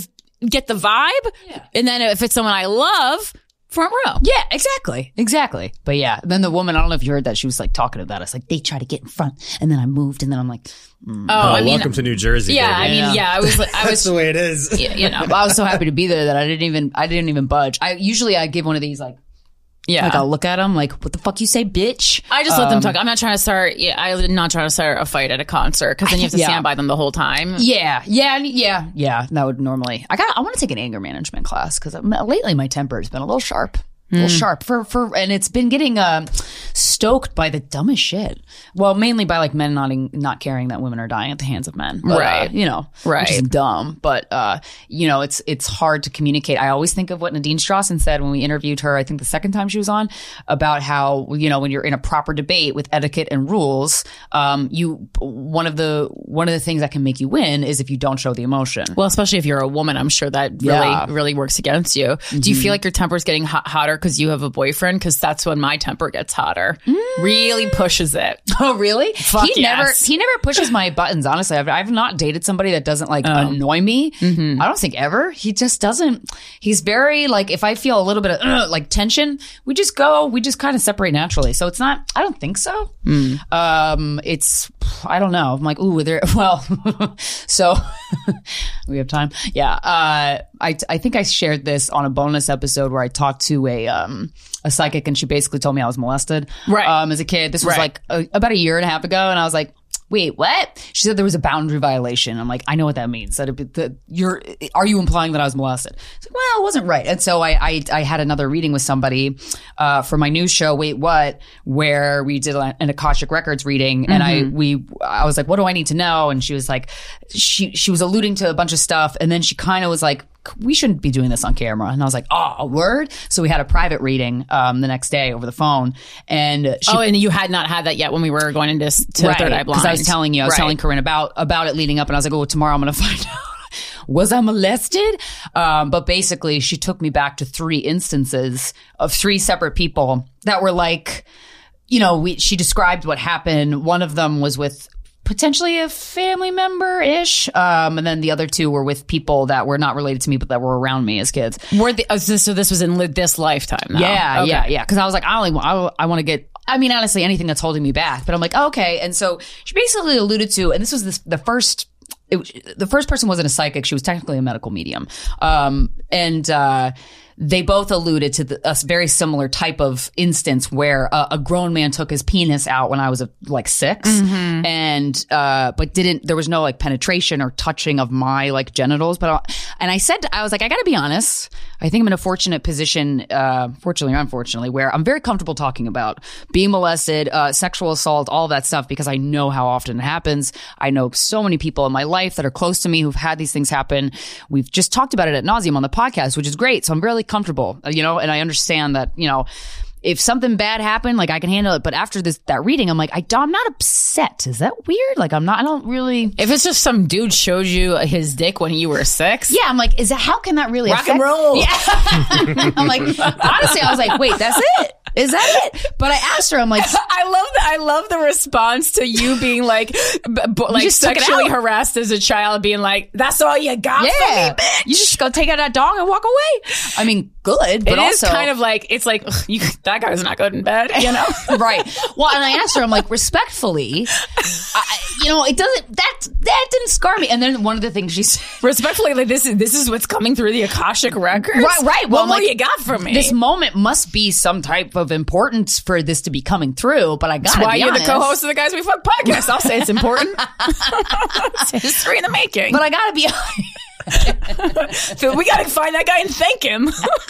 get the vibe. Yeah. And then if it's someone I love, front row. Yeah, exactly. Exactly. But yeah, then the woman, I don't know if you heard that, she was like talking about us. Like, they try to get in front and then I moved and then I'm like, mm. Oh, Oh, I mean, welcome to New Jersey. yeah, baby. I mean, yeah, I was, I That's was, the way it is. you know, I was so happy to be there that I didn't even, I didn't even budge. I usually I give one of these like, yeah. like I'll look at them like, what the fuck you say, bitch? I just let them Um, talk. I'm not trying to start, yeah, I'm not trying to start a fight at a concert because then you have to Yeah. stand by them the whole time. Yeah, yeah, yeah, yeah. That would normally. I got. I want to take an anger management class because lately my temper has been a little sharp, a little sharp for for, and it's been getting um, stoked by the dumbest shit. Well, mainly by like men not not caring that women are dying at the hands of men, but, Right. Uh, you know, Right. which is dumb. But uh, you know, it's it's hard to communicate. I always think of what Nadine Strawson said when we interviewed her. I think the second time she was on about how you know when you're in a proper debate with etiquette and rules, um, you one of the one of the things that can make you win is if you don't show the emotion. Well, especially if you're a woman, I'm sure that really, Yeah. really works against you. Do you feel like your temper's getting hot, hotter because you have a boyfriend? Because that's when my temper gets hotter. Really pushes it. Oh, really? Fuck he never yes. he never pushes my buttons. Honestly, I've I've not dated somebody that doesn't like annoy me. I don't think ever. He just doesn't. He's very like if I feel a little bit of uh, like tension, we just go. We just kind of separate naturally. So it's not. I don't think so. Um, it's I don't know. I'm like ooh, there. Well, so we have time. Yeah. Uh, I I think I shared this on a bonus episode where I talked to a um a psychic and she basically told me I was molested. Right. Um, as a kid, this was Right. like a, about a year and a half ago, and I was like, "Wait, what?" She said there was a boundary violation. I'm like, "I know what that means. That, it, that you're are you implying that I was molested?" I was like, well, it wasn't right. And so I I, I had another reading with somebody uh, for my news show, Wait What, where we did an Akashic Records reading, and I we I was like, "What do I need to know?" And she was like, she she was alluding to a bunch of stuff, and then she kind of was like, we shouldn't be doing this on camera. And I was like, oh, a word? So we had a private reading um, the next day over the phone. And she, Oh, and you had not had that yet when we were going into s- to right, Third Eye Blind. because I was telling you, I was Right. telling Corinne about about it leading up, and I was like, oh, tomorrow I'm going to find out. Was I molested? Um, but basically, she took me back to three instances of three separate people that were like, you know, we, she described what happened. One of them was with potentially a family member-ish. Um, and then the other two were with people that were not related to me, but that were around me as kids. Were the, uh, so this was in li- this lifetime now. Yeah, Okay. yeah, yeah. Because I was like, I only, I, I want to get. I mean, honestly, anything that's holding me back. But I'm like, oh, okay. And so she basically alluded to, and this was this, the first. It, the first person wasn't a psychic; she was technically a medical medium, um, and uh, they both alluded to the, a very similar type of instance where a, a grown man took his penis out when I was uh, like six, Mm-hmm. and uh, but didn't. There was no like penetration or touching of my like genitals. But I, and I said, I was like, I got to be honest. I think I'm in a fortunate position, uh, fortunately or unfortunately, where I'm very comfortable talking about being molested, uh, sexual assault, all of that stuff, because I know how often it happens. I know so many people in my life that are close to me who've had these things happen. We've just talked about it ad nauseum on the podcast, which is great. So I'm really comfortable, you know, and I understand that, you know, if something bad happened, like I can handle it. But after this, that reading, I'm like, I, I'm not upset. Is that weird? Like I'm not, I don't really. If it's just some dude showed you his dick when you were six. Yeah, I'm like, is that, how can that really Rock affect? and roll. Yeah. I'm like, honestly, I was like, wait, that's it? Is that it? But I asked her, I'm like, I love the I love the response to you being like, b- b- like just took it sexually out. harassed as a child, being like, "That's all you got for yeah, me, bitch." you just go take out that dong and walk away. I mean, good, but It is also kind of like it's like ugh, you, that guy's not good in bed, you know. right. Well, and I asked her, I'm like, respectfully, I, you know, it doesn't that that didn't scar me. And then one of the things she said, Respectfully, like this is this is what's coming through the Akashic records. Right, right. Well, what more like, you got for me? this moment must be some type of importance for this to be coming through. But I gotta That's why be you're honest. the co-host of the Guys We Fuck podcast. I'll say it's important. It's history in the making. But I gotta be. So we got to find that guy and thank him.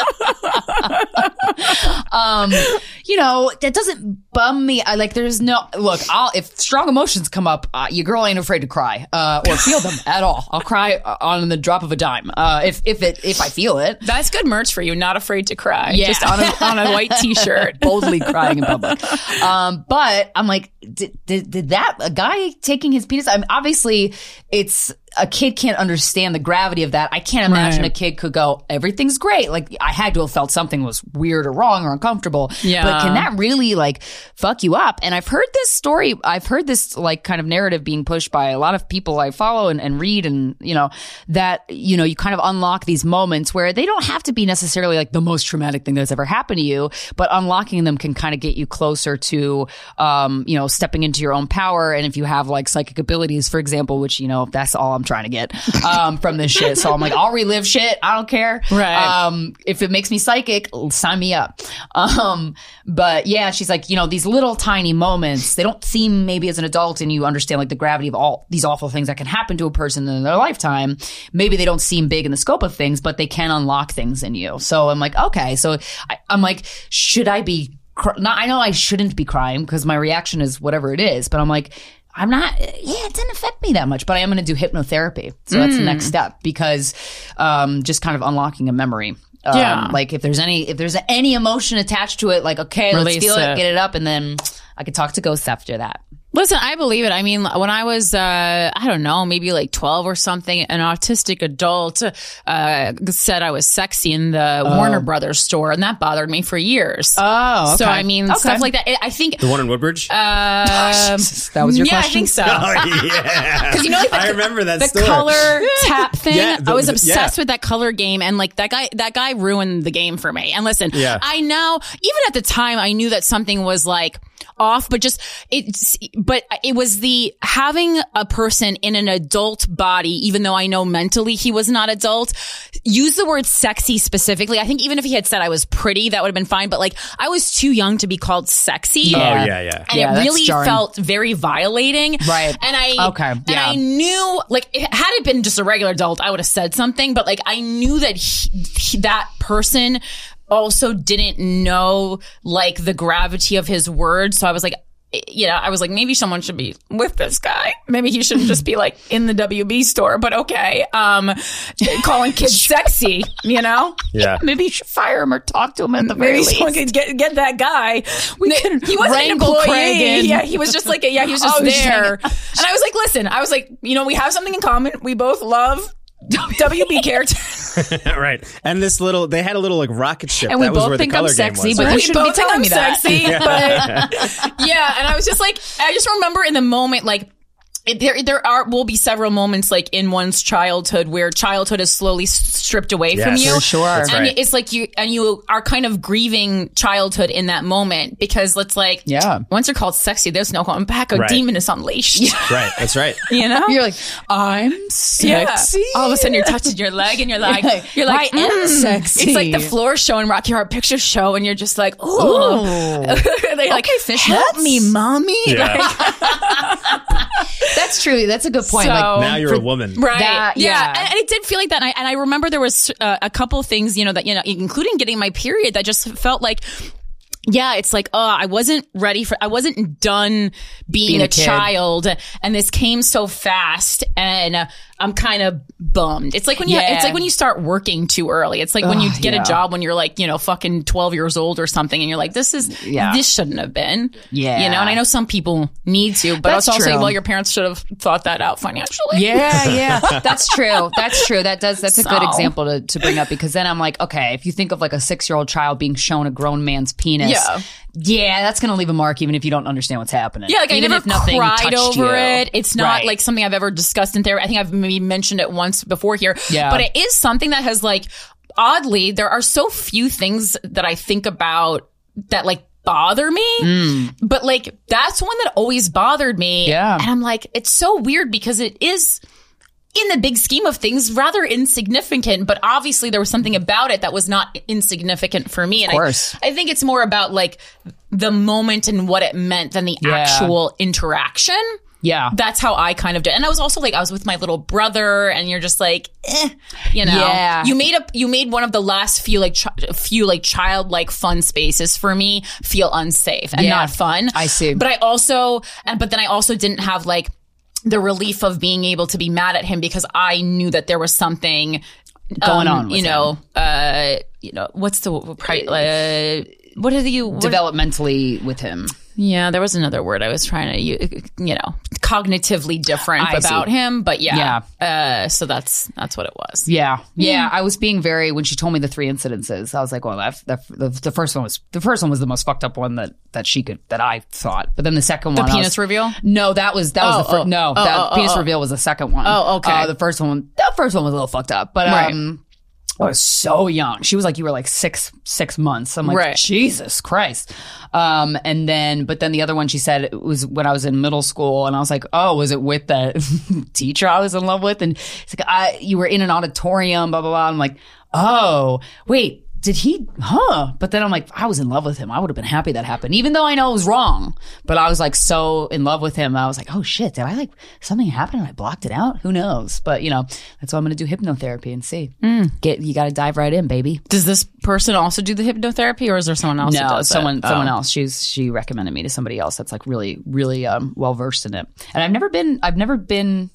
um, you know, that doesn't bum me. I like, there's no, look, I'll, if strong emotions come up, uh, your girl ain't afraid to cry, uh, or feel them at all. I'll cry uh, on the drop of a dime. Uh, if, if it, if I feel it. That's good merch for you. Not afraid to cry. Yeah. Just on a, on a white t-shirt. Boldly crying in public. Um, but I'm like, did, did, did that, a guy taking his penis, I mean, obviously it's, a kid can't understand the gravity of that. I can't imagine Right. a kid could go, everything's great. Like, I had to have felt something was weird or wrong or uncomfortable. Yeah. But can that really, like, fuck you up? And I've heard this story, I've heard this, like, kind of narrative being pushed by a lot of people I follow and, and read, and, you know, that, you know, you kind of unlock these moments where they don't have to be necessarily, like, the most traumatic thing that's ever happened to you, but unlocking them can kind of get you closer to, um, you know, stepping into your own power. And if you have, like, psychic abilities, for example, which, you know, that's all I'm trying to get um, from this shit. So I'm like, I'll relive shit. I don't care. Right. Um, if it makes me psychic, sign me up. Um, but yeah, she's like, you know, these little tiny moments, they don't seem maybe as an adult and you understand like the gravity of all these awful things that can happen to a person in their lifetime. Maybe they don't seem big in the scope of things, but they can unlock things in you. So I'm like, okay. So I, I'm like, should I be, cr- not, I know I shouldn't be crying because my reaction is whatever it is, but I'm like, I'm not, yeah, it didn't affect me that much, but I am going to do hypnotherapy. So that's the next step because, um, just kind of unlocking a memory. Um, Yeah. Like if there's any, if there's any emotion attached to it, like, okay, Release let's feel it, it. get it up. And then I could talk to ghosts after that. Listen, I believe it. I mean, when I was, uh, I don't know, maybe like twelve or something, an autistic adult uh, said I was sexy in the Warner Brothers store, and that bothered me for years. Oh, So, I mean, Okay. stuff like that. I think. The one in Woodbridge? Uh, that was your yeah, question? I think so. oh, yeah. Because you know, like the, I remember that the store. color tap thing. Yeah, the- I was the- obsessed yeah. with that color game, and like that guy, that guy ruined the game for me. And listen, Yeah. I know, even at the time, I knew that something was like off, but just it's, but it was the having a person in an adult body, even though I know mentally he was not adult. Use the word sexy specifically. I think even if he had said I was pretty, that would have been fine. But like, I was too young to be called sexy. Oh, yeah, yeah. And Yeah, it that's really jarring. felt very violating. Right. And I, Okay, and yeah. I knew, like, it- had it been just a regular adult, I would have said something, but like, I knew that he, he- that person also didn't know, like, the gravity of his words. So I was like, you know, I was like, maybe someone should be with this guy. Maybe he shouldn't just be like in the W B store, but okay. Um, calling kids sexy, you know? Yeah. Maybe you should fire him or talk to him at the very Maybe least. someone could get get that guy. We can he wasn't an wrangle employee. Craig in. Yeah, he was just like, a, yeah, he was just Oh, just there. hanging- And I was like, listen, I was like, you know, we have something in common. We both love W B characters. Right. And this little, they had a little like rocket ship. And we that was both where think the I'm color game sexy, was. but right? you We shouldn't be both think telling I'm me that. sexy, but yeah. And I was just like, I just remember in the moment, like, it, there, there are will be several moments like in one's childhood where childhood is slowly s- stripped away Yes, from you. for sure. And That's right. it's like you and you are kind of grieving childhood in that moment because it's like, Yeah. once you're called sexy, there's no going back. A Right. demon is unleashed. Right. That's right. You know, You're like, I'm sexy. Yeah. All of a sudden, you're touching your leg, and you're like, You're like, you're like, I am mm. sexy. It's like the floor show and Rocky Horror Picture Show, and you're just like, ooh. They're like, help me, mommy. Yeah. Like, That's true. That's a good point. So- like, Now you're a woman. right? That- yeah, yeah. And, and it did feel like that. And I, and I remember there was uh, a couple things, you know, that you know, including getting my period, that just felt like. Yeah, it's like, oh, I wasn't ready for, I wasn't done being, Being a a, kid. child, and this came so fast, and uh, I'm kind of bummed. It's like when you, Yeah. it's like when you start working too early. It's like when you Ugh, get yeah. a job when you're like, you know, fucking twelve years old or something, and you're like, this is, Yeah. this shouldn't have been. Yeah. You know, and I know some people need to, but That's it's also, true. well, your parents should have thought that out financially. Yeah, yeah. That's true. That's true. That does, that's a good So. example to, to bring up because then I'm like, okay, if you think of like a six year old child being shown a grown man's penis. Yeah. Yeah, that's going to leave a mark even if you don't understand what's happening. Yeah, like even I if never nothing cried touched over you. it. It's not Right. like something I've ever discussed in therapy. I think I've maybe mentioned it once before here. Yeah. But it is something that has like, oddly, there are so few things that I think about that like bother me. But like, that's one that always bothered me. Yeah. And I'm like, it's so weird because it is, in the big scheme of things, rather insignificant, but obviously there was something about it that was not insignificant for me. And Of course. I, I think it's more about like the moment and what it meant than the Yeah. actual interaction. Yeah. That's how I kind of did. And I was also like, I was with my little brother, and you're just like, eh, you know, Yeah. you made up, you made one of the last few like, ch- few like childlike fun spaces for me feel unsafe and Yeah. not fun. I see. But I also, and but then I also didn't have like the relief of being able to be mad at him because I knew that there was something Going um, on with you know, uh, you know, what's the pri- uh, what are the you what, Developmentally with him. Yeah, there was another word I was trying to, you, you know, cognitively different I about see. him. But yeah, Uh, so that's that's what it was. Yeah. Yeah. I was being very, when she told me the three incidences, I was like, well, that, that, the, the first one was, the first one was the most fucked up one that, that she could, that I thought. But then the second The one. I penis was- reveal? No, that was, that was Oh, the first, oh. no, Oh, that oh, oh, penis oh. reveal was the second one. Oh, okay. Uh, the first one, that first one was a little fucked up, but, Right. um, I was so young. She was like, you were like six, six months. I'm like, Right. Jesus Christ. Um, and then, but then the other one she said it was when I was in middle school, and I was like, oh, was it with the teacher I was in love with? And it's like, I, you were in an auditorium, blah, blah, blah. I'm like, oh, wait. Did he, huh? But then I'm like, I was in love with him. I would have been happy that happened, even though I know it was wrong. But I was like so in love with him. I was like, oh shit, did I like something happen and I blocked it out? Who knows? But you know, that's why I'm going to do hypnotherapy and see. Get, you got to dive right in, baby. Does this person also do the hypnotherapy, or is there someone else? who No, does someone, it? someone Oh. else. She's she recommended me to somebody else that's like really, really um, well versed in it. And I've never been. I've never been.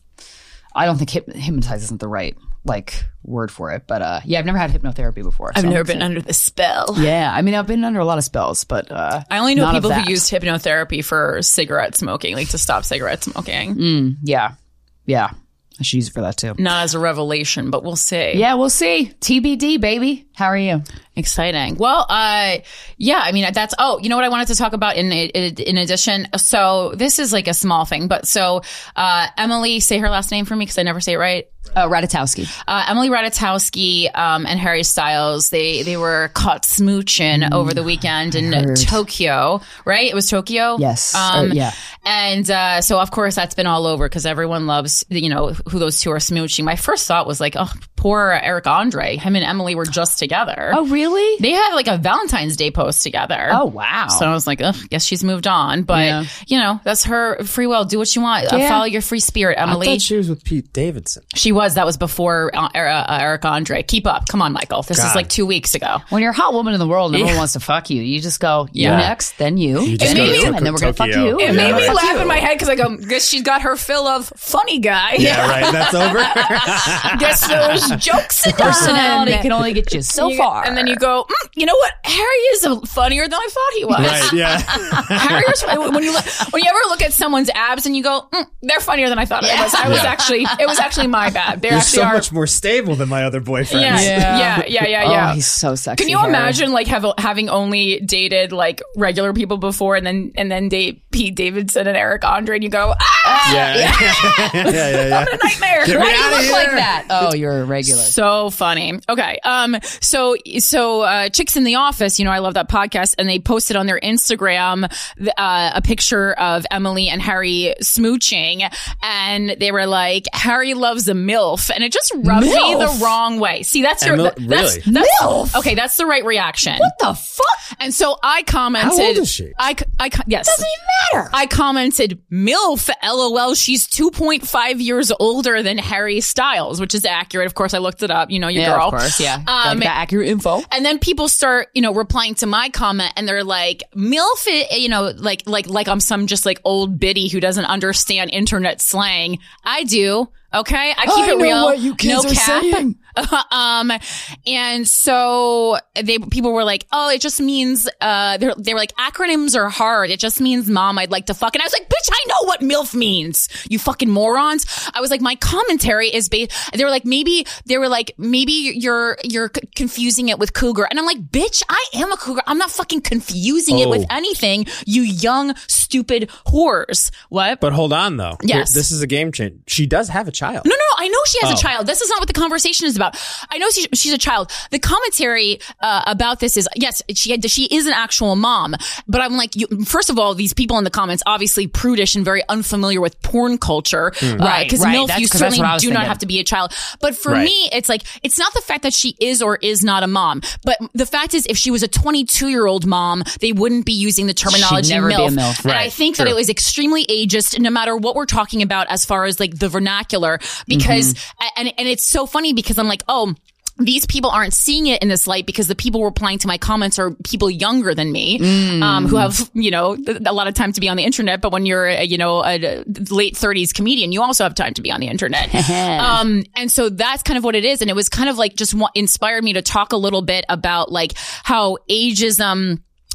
I don't think hyp- hypnotize isn't the right like word for it, but uh, yeah, I've never had hypnotherapy before. I've so never I'm been excited. under the spell. Yeah, I mean, I've been under a lot of spells, but uh, I only know not of people who that. used hypnotherapy for cigarette smoking, like to stop cigarette smoking. Mm, yeah, yeah, I should use it for that too. Not as a revelation, but we'll see. Yeah, we'll see. T B D, baby. How are you? Exciting. Well, uh, yeah, I mean, that's, oh, you know what I wanted to talk about in, in, in addition? So this is like a small thing, but so, uh, Emily, say her last name for me because I never say it right. Uh, Ratatowski. Uh, Emily Ratajkowski, um, and Harry Styles, they, they were caught smooching over the weekend in heard. Tokyo, right? It was Tokyo? Yes. Um, Uh, yeah. And, uh, so of course that's been all over because everyone loves, you know, who those two are smooching. My first thought was like, oh, poor Eric Andre. Him and Emily were just together. Oh, really? They had like a Valentine's Day post together. Oh, wow. So I was like, ugh, guess she's moved on. But, Yeah. you know, that's her free will. Do what you want. Uh, Yeah. follow your free spirit, I Emily. thought she was with Pete Davidson. She was. That was before uh, Er- uh, Eric Andre. Keep up. Come on, Michael. This is God. like two weeks ago. When you're a hot woman in the world and everyone Yeah. wants to fuck you, you just go, you Yeah. next, then you, You just then go to you, Tokyo- and then we're going to fuck Tokyo. you. It It and made then me we're gonna fuck laugh you. in my head because I go, guess she's got her fill of funny guy. Yeah, right. That's over. Guess those jokes are done. Personality can only get you so You- far. And then you go, mm, you know what? Harry is uh, funnier than I thought he was. Right. Yeah. Harry was when you look, when you ever look at someone's abs and you go, mm, they're funnier than I thought it was. I was Yeah. actually, it was actually my bad. They You're actually so are. much more stable than my other boyfriends. Yeah, yeah, yeah, yeah, yeah. Oh, he's so sexy. Can you Harry. imagine like have, having only dated like regular people before and then and then date Pete Davidson and Eric Andre and you go, ah, Yeah. Yeah. yeah, yeah, yeah. what a nightmare. Get me Why do you outta look here. like that? Oh, you're a regular. So funny. Okay. Um, so, so, uh, Chicks in the Office, you know, I love that podcast, and they posted on their Instagram, uh, a picture of Emily and Harry smooching, and they were like, Harry loves a MILF, and it just rubbed me MILF? the wrong way. See, that's your, Emil- that's, really? that's, MILF? okay, that's the right reaction. What the fuck? And so I commented, How old is she? I, I, yes. Doesn't even matter. I commented, MILF, LOL, she's two point five years older than Harry Styles, which is accurate. Of course, I looked it up. You know, your yeah, girl. of course, yeah. Um, Gotta get that accurate info. And then people start, you know, replying to my comment, and they're like, MILF, i- you know, like, like, like I'm some just like old biddy who doesn't understand internet slang. I do. Okay. I keep I it know real. what you kids no are cap. saying. um, and so they, people were like, oh, it just means, uh, they're, they were like, acronyms are hard. It just means mom, I'd like to fuck. And I was like, bitch, I know what MILF means. You fucking morons. I was like, my commentary is based, they were like, maybe, they were like, maybe you're, you're c- confusing it with cougar. And I'm like, bitch, I am a cougar. I'm not fucking confusing it with Oh. anything. You young, stupid whores. What? But hold on, though. Yes. Here- This is a game change. She does have a child. No, no, I know she has Oh. a child. This is not what the conversation is about. I know she, she's a child. The commentary uh, about this is, yes, she had, she is an actual mom. But I'm like, you, first of all, these people in the comments, obviously prudish and very unfamiliar with porn culture. Right, Because right. MILF, That's- you 'cause that's certainly what I was do not thinking. have to be a child. But for Right. me, it's like, it's not the fact that she is or is not a mom. But the fact is, if she was a twenty-two-year-old mom, they wouldn't be using the terminology She'd never be a MILF. MILF. And I Right, think that true. it was extremely ageist, no matter what we're talking about as far as like the vernacular, because, and, and it's so funny because I'm like, oh, these people aren't seeing it in this light because the people replying to my comments are people younger than me, um, who have, you know, a lot of time to be on the internet. But when you're, a, you know, a late thirties comedian, you also have time to be on the internet. um, and so that's kind of what it is. And it was kind of like just wa- inspired me to talk a little bit about like how ageism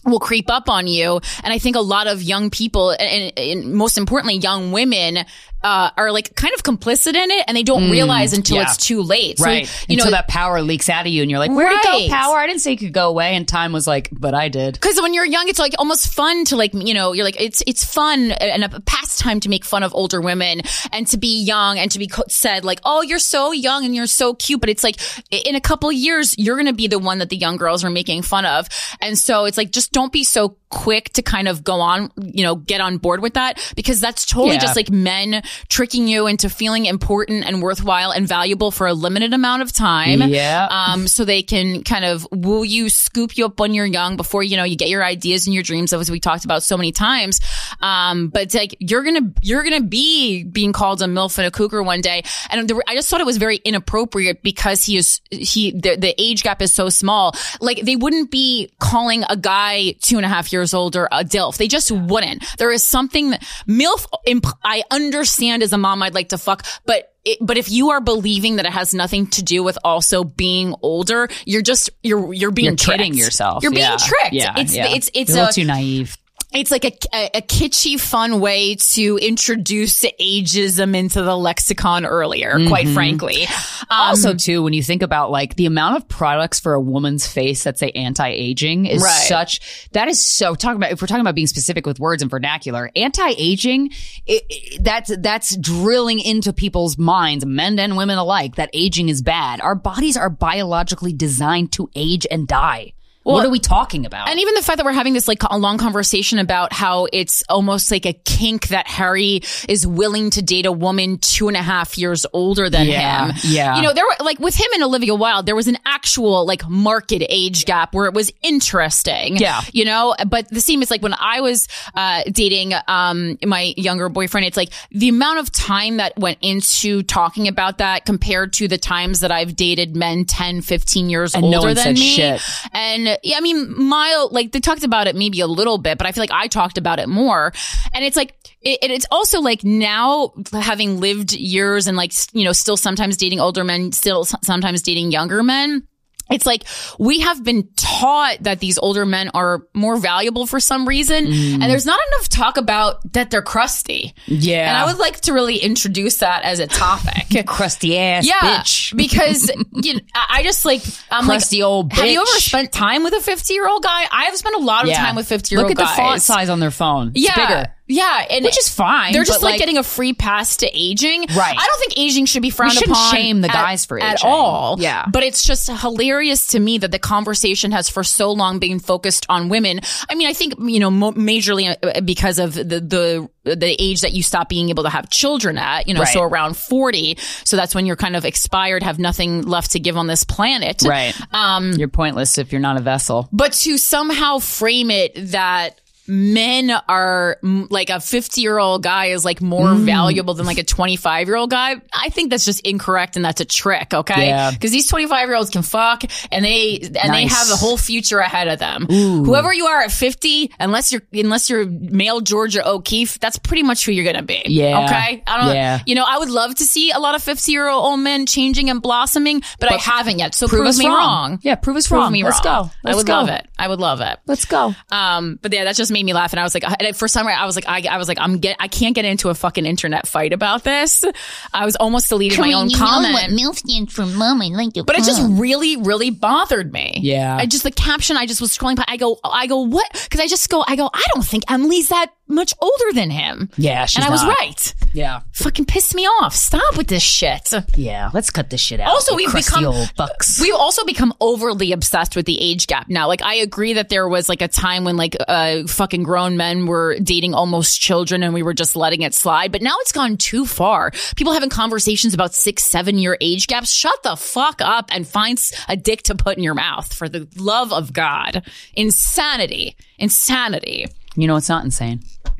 will creep up on you. And I think a lot of young people, and, and most importantly, young women, uh, are like kind of complicit in it, and they don't mm, realize until yeah. it's too late. Right. So, you until know, that power leaks out of you and you're like, where'd right. it go, power? I didn't say you could go away. And time was like, but I did. Because when you're young, it's like almost fun to like, you know, you're like, it's it's fun and a pastime to make fun of older women and to be young and to be co- said like, oh, you're so young and you're so cute. But it's like in a couple of years, you're going to be the one that the young girls are making fun of. And so it's like, just don't be so quick to kind of go on, you know, get on board with that, because that's totally yeah. just like men tricking you into feeling important and worthwhile and valuable for a limited amount of time. Yeah. Um, so they can kind of woo you, scoop you up when you're young before, you know, you get your ideas and your dreams, as we talked about so many times. Um, but it's like, you're going to, you're going to be being called a MILF and a cougar one day. And there, I just thought it was very inappropriate because he is, he, the, the age gap is so small. Like they wouldn't be calling a guy two and a half years older a DILF. They just wouldn't. There is something that MILF, imp- I understand as a mom, I'd like to fuck, but It, but if you are believing that it has nothing to do with also being older, you're just you're you're being you're tricked. kidding yourself. You're being yeah. tricked. Yeah, it's yeah. it's it's you're a a, little too naive. It's like a, a, a kitschy, fun way to introduce ageism into the lexicon earlier, mm-hmm. quite frankly. Um, also, too, when you think about like the amount of products for a woman's face that say anti-aging is right. such, that is so, talking about, if we're talking about being specific with words and vernacular, anti-aging, it, it, that's, that's drilling into people's minds, men and women alike, that aging is bad. Our bodies are biologically designed to age and die. Well, what are we talking about? And even the fact that we're having this like a long conversation about how it's almost like a kink that Harry is willing to date a woman two and a half years older than yeah, him. Yeah. You know, there were like with him and Olivia Wilde, there was an actual like marked age gap where it was interesting. Yeah. You know, but the same is like when I was uh, dating um, my younger boyfriend, it's like the amount of time that went into talking about that compared to the times that I've dated men ten, fifteen years and older no one than said me. Shit. And yeah, I mean, Mile, like they talked about it maybe a little bit, but I feel like I talked about it more. And it's like, it, it's also like now having lived years and like, you know, still sometimes dating older men, still sometimes dating younger men. It's like we have been taught that these older men are more valuable for some reason. Mm. And there's not enough talk about that they're crusty. Yeah. And I would like to really introduce that as a topic. Crusty ass yeah, bitch. Because you know, I just like, I'm crusty like, old bitch. Have you ever spent time with a fifty year old guy? I have spent a lot of yeah. time with fifty year old guys. guys. Look at the font size on their phone. It's yeah. bigger. Yeah, and which is fine. They're just like, like getting a free pass to aging. Right. I don't think aging should be frowned we shouldn't upon. Shame the at, guys for aging at all. Yeah, but it's just hilarious to me that the conversation has for so long been focused on women. I mean, I think you know mo- majorly because of the the the age that you stop being able to have children at. You know, right. so around forty. So that's when you're kind of expired, have nothing left to give on this planet. Right. Um, you're pointless if you're not a vessel. But to somehow frame it that men are like a fifty year old guy is like more mm. valuable than like a twenty-five year old guy. I think that's just incorrect. And that's a trick. Okay. Yeah. Cause these twenty-five year olds can fuck and they, and nice. they have a whole future ahead of them. Ooh. Whoever you are at fifty, unless you're, unless you're male Georgia O'Keefe, that's pretty much who you're going to be. Yeah. Okay. I don't, yeah. you know, I would love to see a lot of fifty year old men changing and blossoming, but, but I haven't yet. So prove, prove us me wrong. wrong. Yeah. Prove us prove wrong. me Let's wrong. go. Let's I would go. love it. I would love it. Let's go. Um, but yeah, that just made me laugh. And I was like, for some reason, I was like, I, I was like, I'm get, I can't get into a fucking internet fight about this. I was almost deleting my own you comment. Know what MILF stands for mom, I like it. But it just really, really bothered me. Yeah. I just, the caption, I just was scrolling by. I go, I go, what? Cause I just go, I go, I don't think Emily's that much older than him. Yeah, she's And I was not. right. Yeah. Fucking pissed me off. Stop with this shit. Yeah. Let's cut this shit out. Also, you we've crusty become, old bucks. we've also become overly obsessed with the age gap now. Like, I agree that there was like a time when like, uh, fucking grown men were dating almost children and we were just letting it slide. But now it's gone too far. People having conversations about six, seven year age gaps. Shut the fuck up and find a dick to put in your mouth, for the love of God. Insanity. Insanity. You know, it's not insane.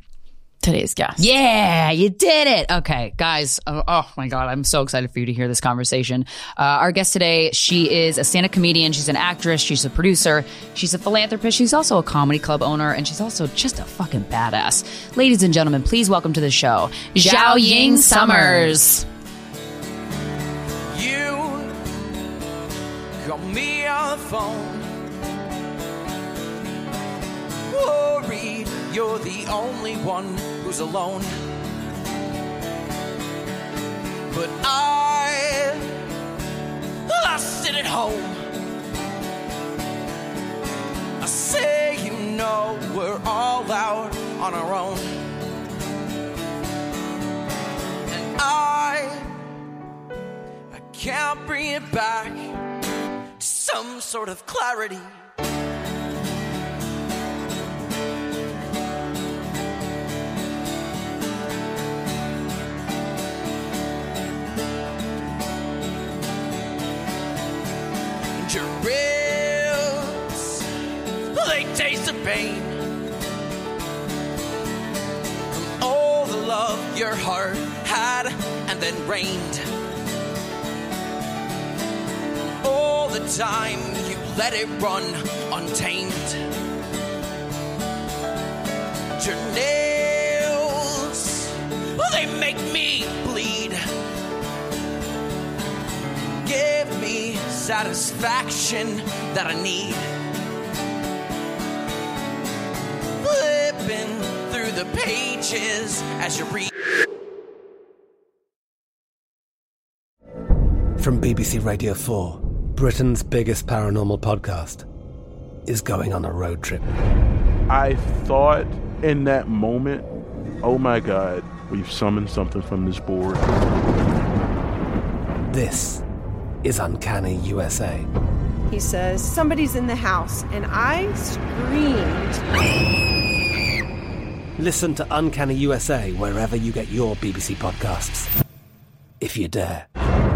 Today's guest. Yeah, you did it. Okay, guys. Oh, oh my God. I'm so excited for you to hear this conversation. Uh, our guest today, she is a stand-up comedian. She's an actress. She's a producer. She's a philanthropist. She's also a comedy club owner. And she's also just a fucking badass. Ladies and gentlemen, please welcome to the show, Zhao Ying Summers. You call me on the phone. worried you're the only one who's alone. But I, I sit at home. I say, you know, we're all out on our own. And I, I can't bring it back to some sort of clarity. Your ribs, they taste of pain. From all the love your heart had and then rained. All the time you let it run untamed. Your nails, they make me bleed. Give me satisfaction that I need. Flipping through the pages as you read. From B B C Radio four, Britain's biggest paranormal podcast is going on a road trip. I thought in that moment, oh my God, we've summoned something from this board. This is Uncanny U S A. He says, somebody's in the house, and I screamed. Listen to Uncanny U S A wherever you get your B B C podcasts, if you dare.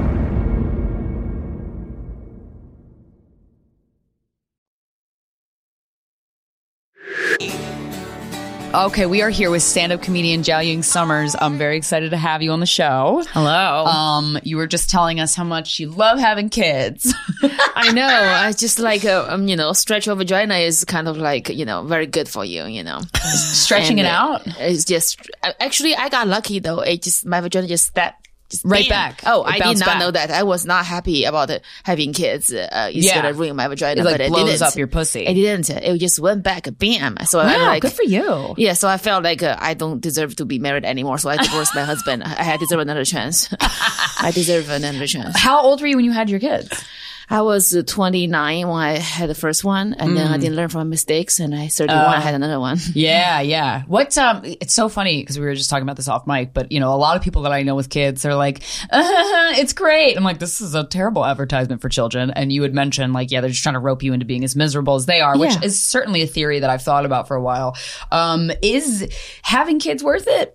Okay, we are here with stand-up comedian Jiao Ying Summers. I'm very excited to have you on the show. Hello. Um, you were just telling us how much you love having kids. I know. I just like, uh, um, you know, stretch your vagina is kind of like, you know, very good for you, you know. Stretching and, it out? Uh, it's just, actually, I got lucky though. It just, my vagina just stepped. Just right bam. back. Oh, It I did bounced not back. know that. I was not happy about it, having kids. Uh, it's Yeah. gonna ruin my vagina, It, like, but it blows didn't. up your pussy. It didn't. It just went back, bam. So Wow, I'm like, good for you. Yeah, so I felt like uh, I don't deserve to be married anymore. So I divorced my husband. I I deserve another chance. I deserve another chance. How old were you when you had your kids? I was uh, twenty-nine when I had the first one, and then I didn't learn from my mistakes, and I thirty-one, I had another one. Yeah, yeah. What? Um, it's so funny because we were just talking about this off mic, but you know, a lot of people that I know with kids, they're like, uh, "It's great." I'm like, "This is a terrible advertisement for children." And you would mention, like, yeah, they're just trying to rope you into being as miserable as they are, which Yeah. is certainly a theory that I've thought about for a while. Um, is having kids worth it?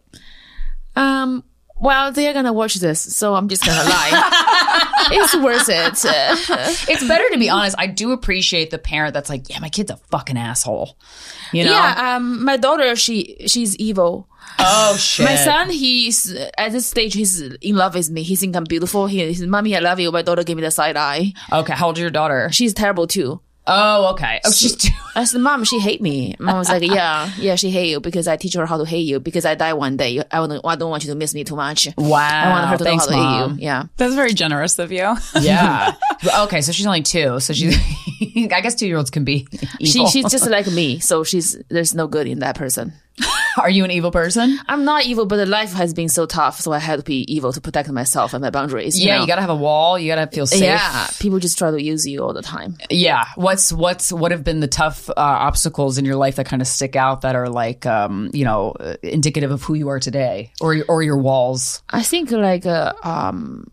Um, well, they're gonna watch this, so I'm just gonna lie. It's worth it. It's better to be honest. I do appreciate the parent that's like, "Yeah, my kid's a fucking asshole." You know? Yeah. Um, my daughter, she she's evil. Oh shit. My son, he's at this stage, he's in love with me. He thinks I'm beautiful. He, he's, "Mommy, I love you." My daughter gave me the side eye. Okay, how old is your daughter? She's terrible too. Oh, okay. Oh, she's too. I said, "Mom, she hate me." Mom was like, "Yeah, yeah, she hate you because I teach her how to hate you because I die one day. I don't, I don't want you to miss me too much. Wow. I want her to Thanks, know how to Mom. hate you." Yeah. That's very generous of you. Yeah. Okay, so she's only two. So she's, I guess two year olds can be evil. She, she's just like me. So she's, there's no good in that person. Are you an evil person? I'm not evil, but the life has been so tough. So I had to be evil to protect myself and my boundaries. You Yeah, know? you gotta have a wall. You gotta feel safe. Yeah. People just try to use you all the time. Yeah. What's, what's, what have been the tough uh, obstacles in your life that kind of stick out that are like, um, you know, uh, indicative of who you are today or, or your walls? I think like, uh, um,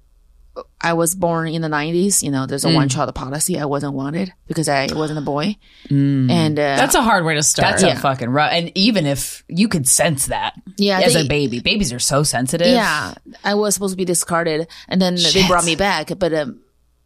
I was born in the nineties. You know, there's a one child policy. I wasn't wanted because I wasn't a boy. And, uh, That's a hard way to start. That's Yeah. a fucking rough. And even if you could sense that Yeah, as they- a baby, babies are so sensitive. yeah, I was supposed to be discarded, and then they Shit. brought me back. But um,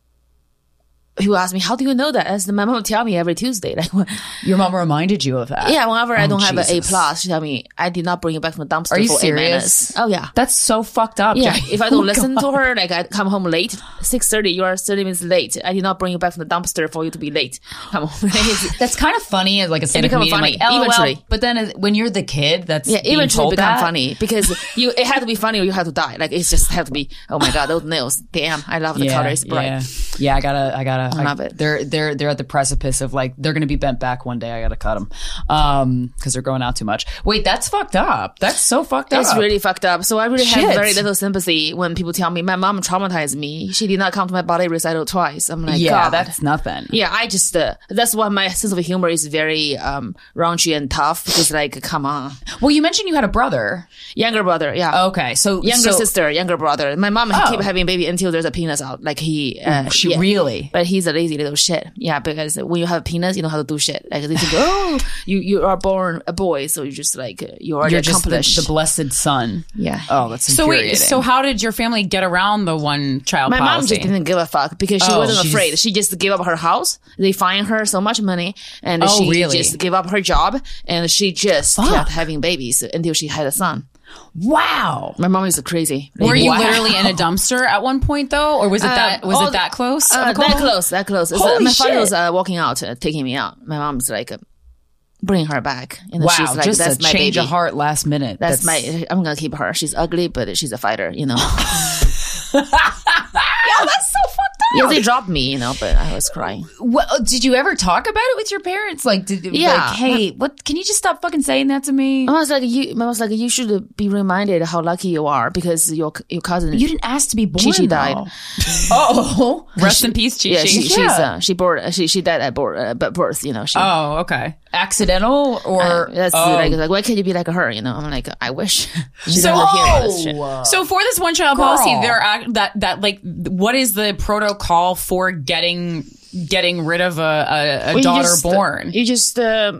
people asked me, "How do you know that?" As my mom would tell me every Tuesday, like, what- Your mom reminded you of that. yeah, whenever I Oh, don't have an A Jesus. plus, she tell me, "I did not bring you back from the dumpster Are you for eight serious? minutes." Oh yeah. That's so fucked up. Yeah, Jackie. if I Oh don't my listen God. to her, like I come home late, six thirty, you are thirty minutes late. I did not bring you back from the dumpster for you to be late. Come on. That's kind of funny as like a stand-up become comedian, funny, like, LOL. eventually. But then as, when you're the kid, that's Yeah, being eventually told become that, funny because you it had to be funny or you have to die. Like it's just have to be. Oh my god, those nails! Damn, I love the color. It's bright. Yeah. yeah, I gotta, I gotta gotta. I love it. They're they're they're at the precipice of like they're gonna be bent back one day. I gotta cut them, um, because they're growing out too much. Wait, that's fucked up. That's so fucked up. It's really fucked up. So I really Shit. have very little sympathy when people tell me my mom traumatized me. She did not come to my body recital twice. I'm like, yeah, God. that's nothing. Yeah, I just uh, that's why my sense of humor is very um raunchy and tough because like, come on, Well, you mentioned you had a brother. younger brother, yeah. Okay, so Younger so- sister, younger brother. My mom Oh. keep having baby until there's a penis out. Like he, uh, She yeah. really. But he's a lazy little shit. Yeah, because when you have a penis, you know how to do shit. Like they think, oh, you you are born a boy, so you just like you already You're just the, accomplished. the blessed son. Yeah. Oh, that's So infuriating. wait, so how did your family get around the one child My mom policy? just didn't give a fuck because she Oh, wasn't she's- afraid. She just gave up her house. They fined her so much money, and Oh, she really? just gave up her job, and she just Fuck. kept having babies until she had a son. Wow. My mom is crazy. Were you Wow. literally in a dumpster at one point though, or was it that was all it that close? Uh, of a that call? close, that close. It's, uh, Holy my father shit. was uh, walking out, uh, taking me out. My mom's like, uh, bring her back. And Wow, she's like, just that's a my change baby. of heart last minute. That's, my. I'm gonna keep her. She's ugly, but she's a fighter. You know. Yeah, that's so fucked up. Yeah, they dropped me. You know, but I was crying. Well, did you ever talk about it with your parents? Like, did Yeah. like, hey, what? Can you just stop fucking saying that to me? I was like, you. I was like, you should be reminded how lucky you are because your your cousin. You didn't ask to be born. Chi-Chi though. died. Oh, Rest in peace, Chi Yeah, she, she's Yeah. uh, she born she she died at birth, uh, but birth. You know, she. Oh, okay. accidental or uh, that's oh. like, like why can't you be like her? You know, I'm like, I wish. She So- doesn't hear this shit. Oh. So for this one child Girl. policy, there are that that like what is the protocol for getting getting rid of a, a, a Well, you daughter just, uh, born? You just uh,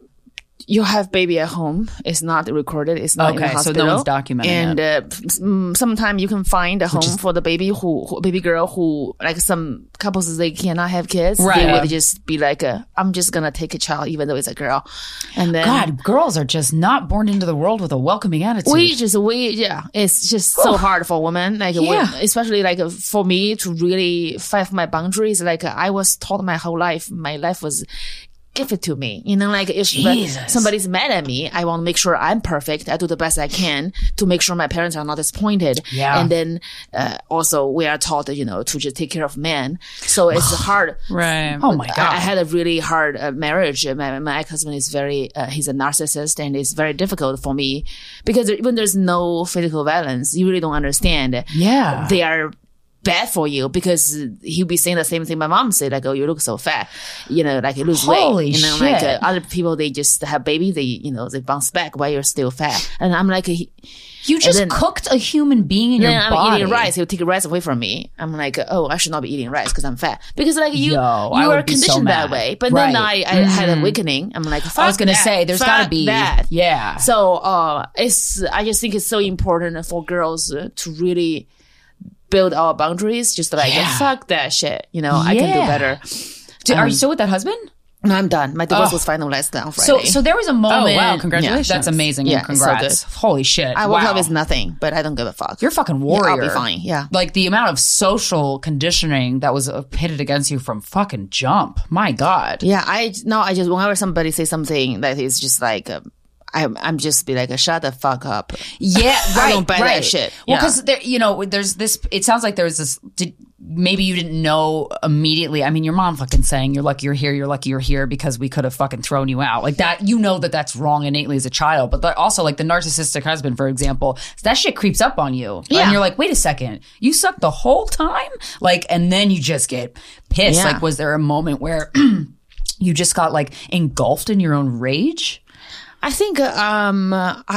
you have baby at home. It's not recorded. It's not in the Okay, so hospital. no one's documenting And it. uh, mm, sometimes you can find a home for the baby who, who baby girl who like some couples they cannot have kids. Right. They would just be like, uh, I'm just gonna take a child even though it's a girl. And then God, girls are just not born into the world with a welcoming attitude. we just we yeah, it's just so hard for women. Like when- Yeah. especially like uh, for me to really fight for my boundaries. Like uh, I was taught my whole life, my life was gifted to me. You know, like if Jesus. somebody's mad at me, I want to make sure I'm perfect. I do the best I can to make sure my parents are not disappointed. Yeah. And then uh, also we are taught, you know, to just take care of men. So it's hard. Right. Oh my God. I, I had a really hard uh, marriage. Uh, My, my ex-husband is very, uh, he's a narcissist and it's very difficult for me because there, when there's no physical violence, you really don't understand. Yeah. They are bad for you because he'll be saying the same thing my mom said, like, oh, you look so fat, you know, like you lose Holy weight. You know, like shit. uh, other people, they just have baby, they, you know, they bounce back while you're still fat. And I'm like, he, You just then- cooked a human being in then your I'm body. eating rice. He'll take rice away from me. I'm like, oh, I should not be eating rice because I'm fat. Because like you, Yo, I you would are be so conditioned that mad. way. But Right. then I, I had an awakening. I'm like, fuck I was gonna that. say, there's Fuck gotta be- that. yeah. So uh, it's I just think it's so important for girls uh, to really build our boundaries. Just like Yeah. fuck that shit. You know, I can do Yeah. better. Do- are Um, you still with that husband? No, I'm done. My divorce Oh. was finalized on So, Friday. so there was a moment. Oh, wow, congratulations. That's amazing. Yeah, and it's so congrats. Holy shit. I woke wow. up with nothing, but I don't give a fuck. You're a fucking Yeah, warrior. I'll be fine. Yeah. Like the amount of social conditioning that was uh, pitted against you from fucking jump. My God. Yeah, I no, I just whenever somebody says something that is just like, um, I'm I'm just be like, shut the fuck up. Yeah, I right. don't buy that right. shit. Well, Yeah. because there, you know, there's this. It sounds like there's this. Did, maybe you didn't know immediately. I mean, your mom fucking saying you're lucky you're here. You're lucky you're here because we could have fucking thrown you out like that. You know that that's wrong innately as a child. But the- also like the narcissistic husband, for example, that shit creeps up on you. Yeah. And you're like, wait a second, you sucked the whole time, like, and then you just get pissed. Yeah. Like, was there a moment where you just got like engulfed in your own rage? I think um,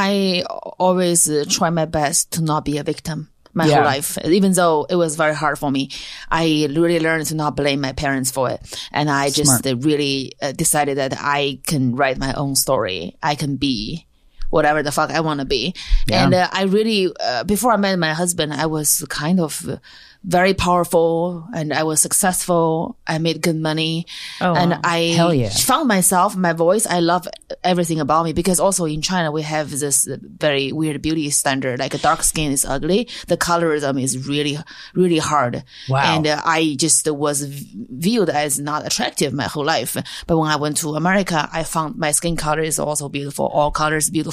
I always uh, try my best to not be a victim my Yeah. whole life, even though it was very hard for me. I really learned to not blame my parents for it. And I just Smart. uh, really uh, decided that I can write my own story. I can be whatever the fuck I want to be. Yeah. And uh, I really, uh, before I met my husband, I was kind of uh, very powerful and I was successful. I made good money. Oh, and wow. I Hell yeah. found myself, my voice. I love everything about me because also in China, we have this very weird beauty standard. Like a dark skin is ugly. The colorism is really, really hard. Wow. And uh, I just was v- viewed as not attractive my whole life. But when I went to America, I found my skin color is also beautiful. All colors beautiful.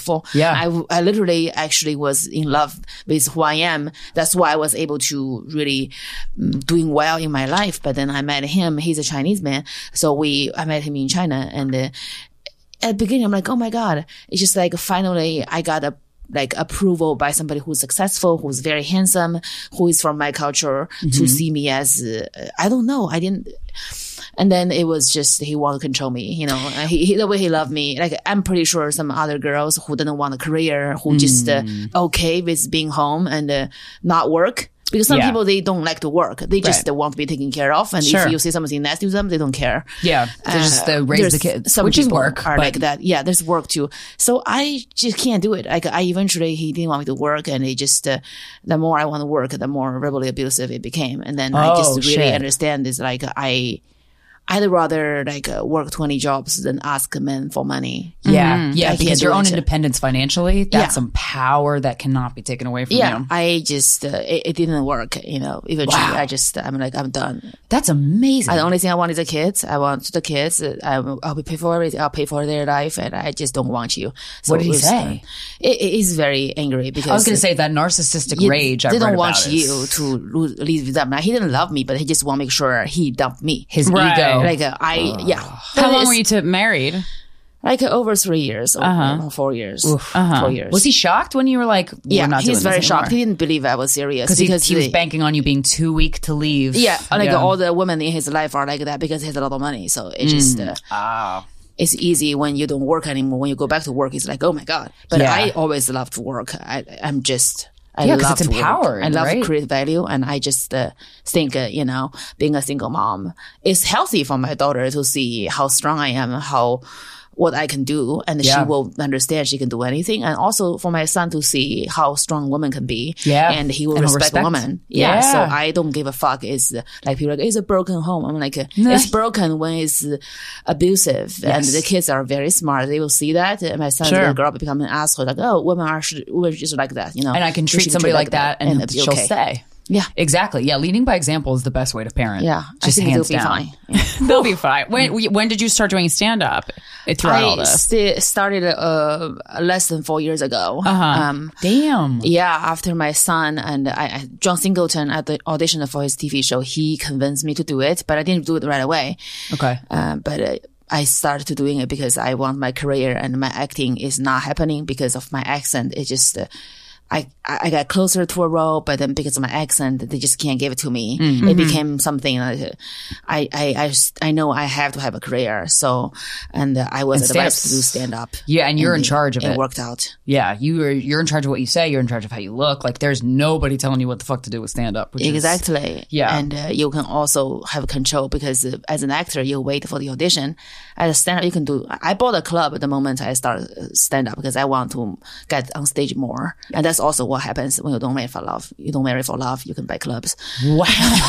beautiful. Yeah. I, I literally actually was in love with who I am. That's why I was able to really um, doing well in my life. But then I met him. He's a Chinese man. So we, I met him in China. And uh, at the beginning, I'm like, oh my God. It's just like finally I got a like approval by somebody who's successful, who's very handsome, who is from my culture mm-hmm. to see me as, uh, I don't know. I didn't, and then it was just, he wanted to control me, you know, uh, he, he, the way he loved me. Like, I'm pretty sure some other girls who didn't want a career, who mm. just, uh, okay with being home and, uh, not work. Because some yeah. people, they don't like to work. They just right. want to be taken care of. And sure. if you say something nasty to them, they don't care. Yeah. They just uh, raise the kids, some which is work. Are but... like that. Yeah, there's work too. So I just can't do it. Like, I eventually, he didn't want me to work. And it just, uh, the more I want to work, the more verbally abusive it became. And then oh, I just really shit. understand is like, I, I'd rather like uh, work twenty jobs than ask men for money. Yeah. Mm-hmm. Yeah. I because your own it. independence financially, that's yeah. some power that cannot be taken away from yeah, you. I just, uh, it, it didn't work, you know, eventually wow. I just, I'm like, I'm done. That's amazing. I, the only thing I want is the kids. I want the kids. I, I'll pay for everything. I'll pay for their life and I just don't want you. So what did he say? Uh, it, he's very angry because. I was going to say that narcissistic you, rage I've They don't read want about you is... to lose, leave them. Now, he didn't love me, but he just want to make sure he dumped me. His right. ego. Like, uh, I, uh, yeah. How long were you to married? Like uh, over three years, uh-huh. or four years, uh-huh. four years. Was he shocked when you were like, we're yeah, not he's doing very this shocked. anymore? He didn't believe I was serious because he, he was they, banking on you being too weak to leave. Yeah, like yeah. all the women in his life are like that because he has a lot of money. So it mm. just, uh, ah. it's easy when you don't work anymore. When you go back to work, it's like, oh my God. But yeah. I always love to work. I, I'm just, I yeah, love it's to empowering, work. I love right? to create value. And I just uh, think, uh, you know, being a single mom is healthy for my daughter to see how strong I am, how, what I can do, and yeah. she will understand she can do anything. And also for my son to see how strong women can be. Yeah. And he will and respect, respect women. Yeah. yeah. So I don't give a fuck. It's uh, like people are like, it's a broken home. I'm like, uh, it's broken when it's uh, abusive. Yes. And the kids are very smart. They will see that. And my son's sure. going to grow up and become an asshole. Like, oh, women are women are just like that, you know. And I can treat somebody like that, that and, and she'll okay. stay. Yeah. Exactly. Yeah. Leading by example is the best way to parent. Yeah. Just I think hands they'll be down. fine. Yeah. They'll be fine. When when did you start doing stand up throughout I all this? st- started uh, less than four years ago. Uh-huh. Um, Damn. Yeah. After my son and I, I, John Singleton at the audition for his T V show, he convinced me to do it, but I didn't do it right away. Okay. Uh, but uh, I started doing it because I want my career and my acting is not happening because of my accent. It just, uh, I, I got closer to a role, but then because of my accent, they just can't give it to me. Mm-hmm. It became something like, I, I, I, just, I know I have to have a career. So, and uh, I was and advised to do stand up. Yeah. And you're and in charge of it. It worked out. Yeah. You are, you're in charge of what you say. You're in charge of how you look. Like there's nobody telling you what the fuck to do with stand up. Exactly. Is, yeah. And uh, you can also have control because uh, as an actor, you wait for the audition. As a stand up, you can do, I bought a club at the moment I started stand up because I want to get on stage more. And that's also what happens when you don't marry for love. You don't marry for love. You can buy clubs. Wow.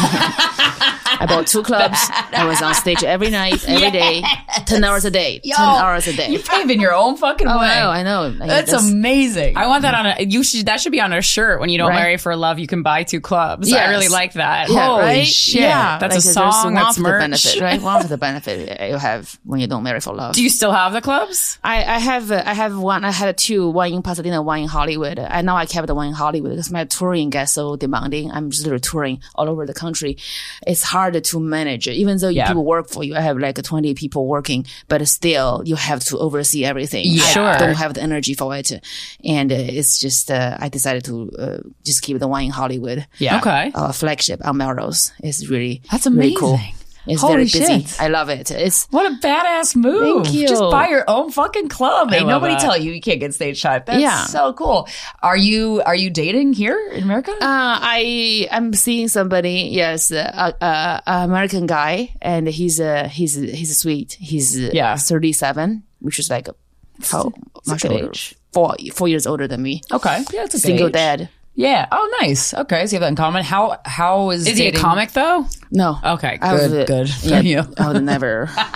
I bought two clubs. I was on stage every night, every day, ten hours a day, Yo, ten hours a day. You paving your own fucking oh, way. I know, I know. That's, that's amazing. I want that on a, you should, that should be on a shirt. When you don't right? marry for love, you can buy two clubs. Yes. I really like that. Yeah, Holy right? shit. Yeah. That's like, a song. That's one merch. Of the benefit, right? One of the benefit you have when you don't marry for love. Do you still have the clubs? I, I have, uh, I have one, I had two, one in Pasadena, one in Hollywood. And now I kept the one in Hollywood because my touring gets so demanding. I'm just literally touring all over the country. It's hard to manage. Even though yeah. people work for you, I have like twenty people working, but still you have to oversee everything. Yeah. I Sure. don't have the energy for it. And uh, it's just, uh, I decided to uh, just keep the one in Hollywood. Yeah. Okay. Uh, flagship on Melrose. It's really, That's amazing. really cool. It's Holy very busy. shit. I love it. It's what a badass move. Thank you. Just buy your own fucking club. I Ain't love nobody that. tell you you can't get stage time. That's Yeah. so cool. Are you are you dating here in America? Uh, I am seeing somebody. Yes, a uh, uh, American guy, and he's uh, he's he's sweet. He's uh, Yeah. thirty-seven, which is like how It's a much good older? age. Four four years older than me. Okay. Yeah, it's a good Single age. dad. Yeah. Oh, nice. Okay. So you have that in common. How how is Is he a dating- comic though? No. Okay. I Good, would, good. Yeah, You. I would never.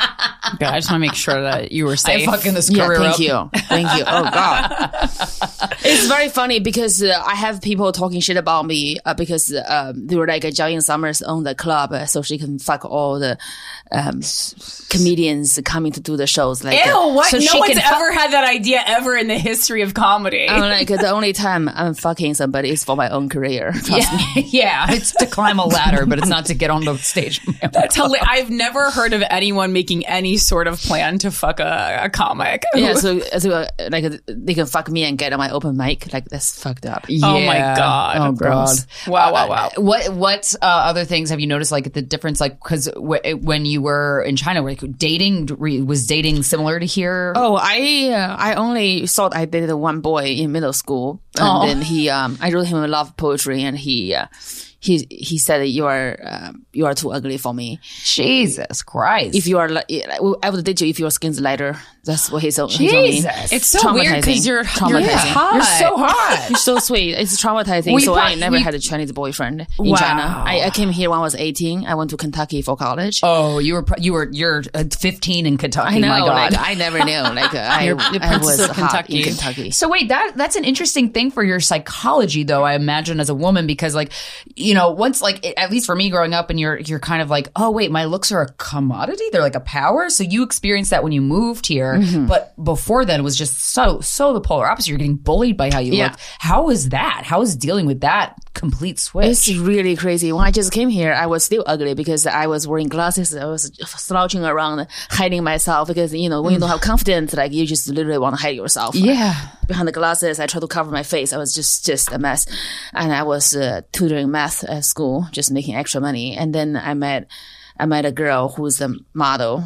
Good. I just want to make sure that you were safe. I fucking this Yeah, career thank up. you. Thank you. Oh, God. It's very funny because uh, I have people talking shit about me uh, because um, they were like, uh, Jiao Ying Summers owned the club uh, so she can fuck all the um, comedians coming to do the shows. Like, Ew, uh, what? so no she one's can ever had that idea ever in the history of comedy. I'm like, the only time I'm fucking somebody is for my own career. Trust me. Yeah, it's to climb a ladder, but it's not to get on the stage. That's hilarious. I've never heard of anyone making any sort of plan to fuck a, a comic. Yeah, so, so uh, like uh, they can fuck me and get on my open mic. Like, that's fucked up. Oh my God. Oh Gross. God. Wow, wow, wow. Uh, what what uh, other things have you noticed? Like the difference, like because w- when you were in China, like dating was dating similar to here? Oh, I uh, I only thought I dated one boy in middle school, and Oh. then he um I wrote him a love poetry, and he uh, he he said you are uh, you are too ugly for me. Jesus Christ! If you are, li- I would date you if your skin's lighter. That's what he told, he told me. Jesus. It's so weird because you're, you're Traumatizing. hot. You're so hot. You're so sweet. It's traumatizing. Well, so you I pro- never you- had a Chinese boyfriend in Wow. China. I, I came here when I was eighteen. I went to Kentucky for college. Oh, you were pro- you were you're uh, fifteen in Kentucky. I know. My God. Like, I never knew. Like I, You're the I princess was of hot in Kentucky. Kentucky. So wait, that that's an interesting thing for your psychology, though. I imagine as a woman, because like, you know, once like at least for me growing up, and you're you're kind of like, oh wait, my looks are a commodity; they're like a power. So you experienced that when you moved here, Mm-hmm. but before then it was just so so the polar opposite. You're getting bullied by how you Yeah. look. How is that? How is dealing with that complete switch? It's really crazy. When I just came here, I was still ugly because I was wearing glasses. I was slouching around, hiding myself because, you know, when you don't have confidence, like you just literally want to hide yourself. Yeah. Behind the glasses, I tried to cover my face. I was just, just a mess. And I was uh, tutoring math at school, just making extra money. And then I met, I met a girl who's a model.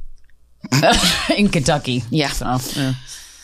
In Kentucky. Yeah. So, yeah.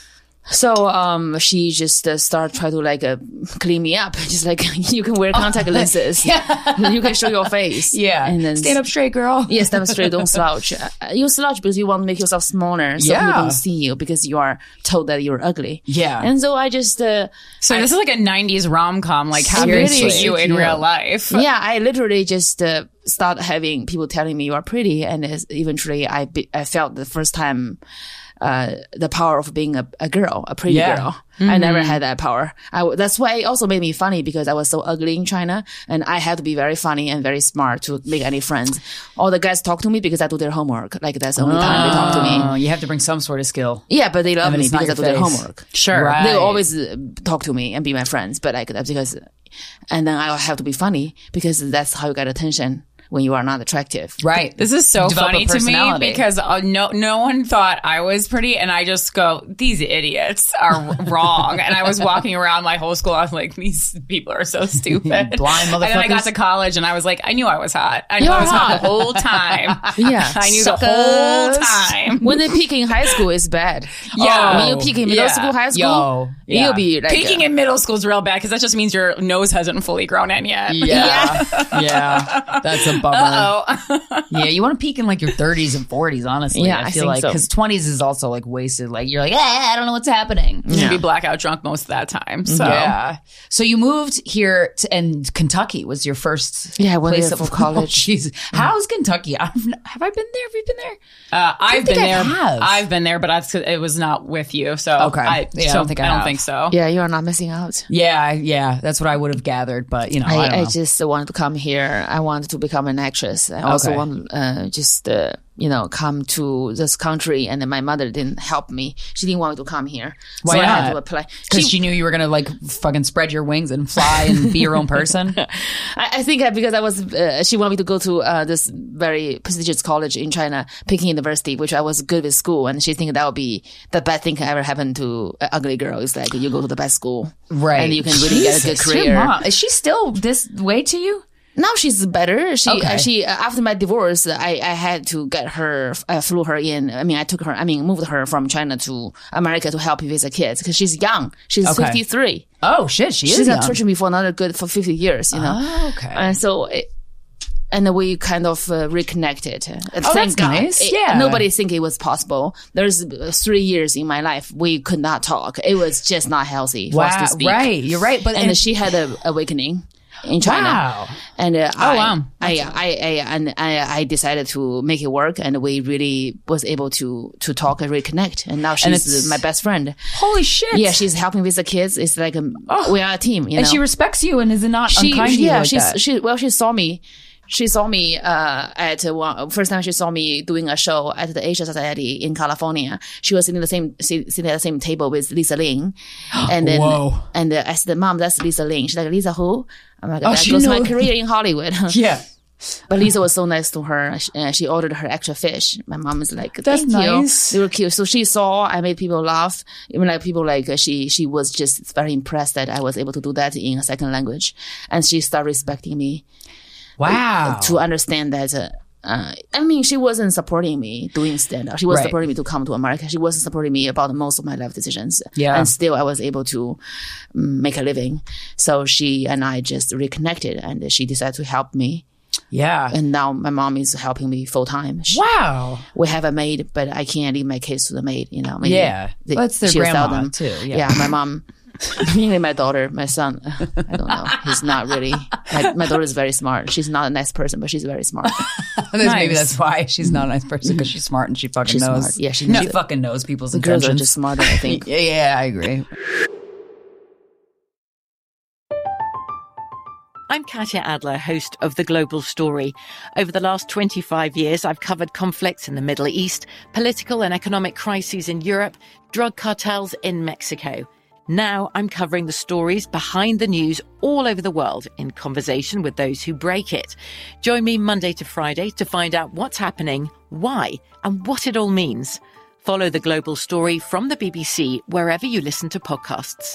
So um, she just uh, started trying to like uh, clean me up. Just like, you can wear contact lenses. Yeah. You can show your face. Yeah. And then Stand up straight, girl. Yeah, stand up straight. Don't slouch. Uh, you slouch because you want to make yourself smaller, so Yeah. people don't see you because you are told that you're ugly. Yeah. And so I just, uh, So this is like a nineties rom-com, like how to Seriously. treat you in Yeah. real life. yeah, I literally just uh, start having people telling me you are pretty, and it's- eventually I be- I felt the first time. Uh, the power of being a, a girl, a pretty Yeah. girl. I never had that power. I w- that's why it also made me funny because I was so ugly in China, and I had to be very funny and very smart to make any friends. All the guys talk to me because I do their homework. Like that's the only time they talk to Oh, me. you have to bring some sort of skill. Yeah, but they love And me it's not because I your do their face. homework. Sure. Right. They always uh, talk to me and be my friends, but like that's because, and then I have to be funny because that's how you get attention when you are not attractive. Right. This is so Develop a funny to me personality. because uh, no no one thought I was pretty, and I just go, these idiots are wrong. And I was walking around my whole school, I was like, these people are so stupid. Blind And then I got motherfuckers. to college, and I was like, I knew I was hot. I knew You're I was hot hot. the whole time. Yeah. I knew the whole Suckers. time. When they peak in high school, it's bad. Yeah. When you peak in middle Yeah. school, high school, Yo. Yeah. you'll be like, Peaking uh, in middle school is real bad because that just means your nose hasn't fully grown in yet. Yeah. Yeah. That's a bummer. Oh, Yeah, you want to peak in like your thirties and forties, honestly. Yeah, I I feel think like so. because twenties is also like wasted. Like you're like, ah, I don't know what's happening. you're gonna be blackout drunk most of that time. So Yeah. So you moved here to, and Kentucky was your first Yeah, I went place there of for college. Jeez. How's Kentucky? I've, n- have I been there? Have you been there? Uh, I've think been I there. have. I've been there, but that's, it was not with you. So Okay. I, Yeah, I so don't think I I don't have. think so. yeah, you are not missing out. Yeah, I- yeah. That's what I would have gathered, but you know, I, don't I, I know. just wanted to come here. I wanted to become an actress. I also Okay. want uh, just uh, you know come to this country. And then my mother didn't help me. She didn't want me to come here. Why so I had not? to apply. Because She- she knew you were gonna like fucking spread your wings and fly and be your own person. I, I think that because I was, uh, she wanted me to go to uh, this very prestigious college in China, Peking University, which I was good with school, and she think that would be the best thing that ever happened to an ugly girl. Is like you go to the best school, Right. and you can really get a good Jesus, your career. mom- is she still this way to you? Now she's better. She, Okay. uh, she, uh, after my divorce, I, I had to get her, I flew her in. I mean, I took her, I mean, moved her from China to America to help with the kids because she's young. She's Okay. fifty-three. Oh shit, she is She's young. not touching me for another good, for fifty years, you know? Oh, okay. And so, it, and then we kind of uh, reconnected. And Oh, thank that's God. nice. It- Yeah. Nobody think it was possible. There's uh, three years in my life we could not talk. It was just not healthy for us Wow, to speak. right. You're right. But And and she had a awakening. in China. Wow. And uh, Oh, I, wow. I, I, I, and I, I decided to make it work, and we really was able to to talk and reconnect. And now And it's- she's my best friend. Holy shit. Yeah, she's helping with the kids. It's like a, Oh. we are a team. You and know? she respects you and is not she, unkind to you yeah, like she's that. she. Well, she saw me. She saw me uh, at uh, one, first time she saw me doing a show at the Asia Society in California. She was sitting the same sit- sitting at the same table with Lisa Ling, and then Whoa. and uh, I said, "Mom, that's Lisa Ling." She's like, "Lisa who?" I'm like, Oh, "That she goes my knew. career in Hollywood." Yeah. But Lisa was so nice to her. She, uh, she ordered her extra fish. My mom is like, That's "Thank you." nice. They were cute. So she saw I made people laugh. Even like people like uh, she she was just very impressed that I was able to do that in a second language, and she started respecting me. Wow. To understand that, uh, uh, I mean, she wasn't supporting me doing stand up. She was Right. supporting me to come to America. She wasn't supporting me about most of my life decisions. Yeah. And still I was able to mm, make a living. So she and I just reconnected, and she decided to help me. Yeah. And now my mom is helping me full time. Wow. We have a maid, but I can't leave my kids to the maid, you know. Maybe Yeah. they- Well, it's their she'll tell grandma, them. too, yeah. Yeah, my mom. Mainly my daughter, my son. I don't know. He's not really. My, my daughter is very smart. She's not a nice person, but she's very smart. Maybe Maybe that's that's why she's not a nice person, because she's smart and she fucking She's knows. smart. Yeah, she she knows it. fucking knows people's Girls intentions. are just smarter, I think. yeah, yeah, I agree. I'm Katya Adler, host of The Global Story. Over the last twenty-five years, I've covered conflicts in the Middle East, political and economic crises in Europe, drug cartels in Mexico. Now I'm covering the stories behind the news all over the world in conversation with those who break it. Join me Monday to Friday to find out what's happening, why, and what it all means. Follow The Global Story from the B B C wherever you listen to podcasts.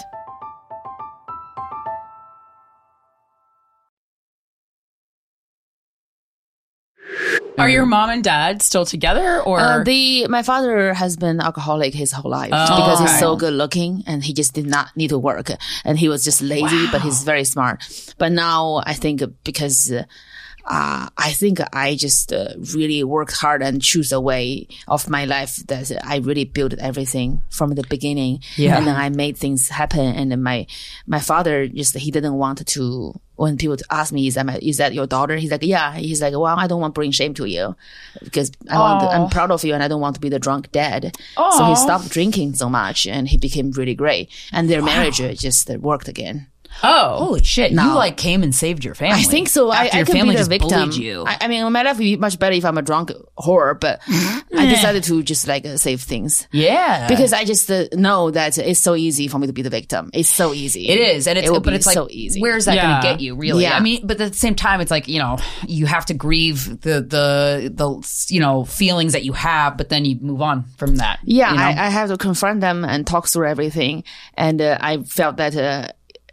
Are your mom and dad still together, or Uh, the my father has been alcoholic his whole life Oh, because okay. he's so good looking, and he just did not need to work, and he was just lazy, but he's very smart. But now I think because uh, uh, I think I just uh, really worked hard and choose a way of my life that I really built everything from the beginning, Yeah. and then I made things happen. And then my my father just he didn't want to. When people ask me, is that my, is that your daughter? He's like, yeah. He's like, well, I don't want to bring shame to you because I want, to, I'm proud of you, and I don't want to be the drunk dad. So he stopped drinking so much, and he became really great. And their marriage uh, just uh, worked again. oh, holy shit! You No. like came and saved your family. I think so. I, After I your could family be the just victim. bullied you. I, I mean, my life would be much better if I'm a drunk whore, but I decided to just like uh, save things. yeah, Because I just uh, know that it's so easy for me to be the victim. It's so easy. It is, and it's it will but be it's like, so easy. where's that Yeah. going to get you? Really? Yeah. I mean, but at the same time, it's like, you know, you have to grieve the the the you know feelings that you have, but then you move on from that. Yeah, you know? I, I have to confront them and talk through everything. And uh, I felt that uh,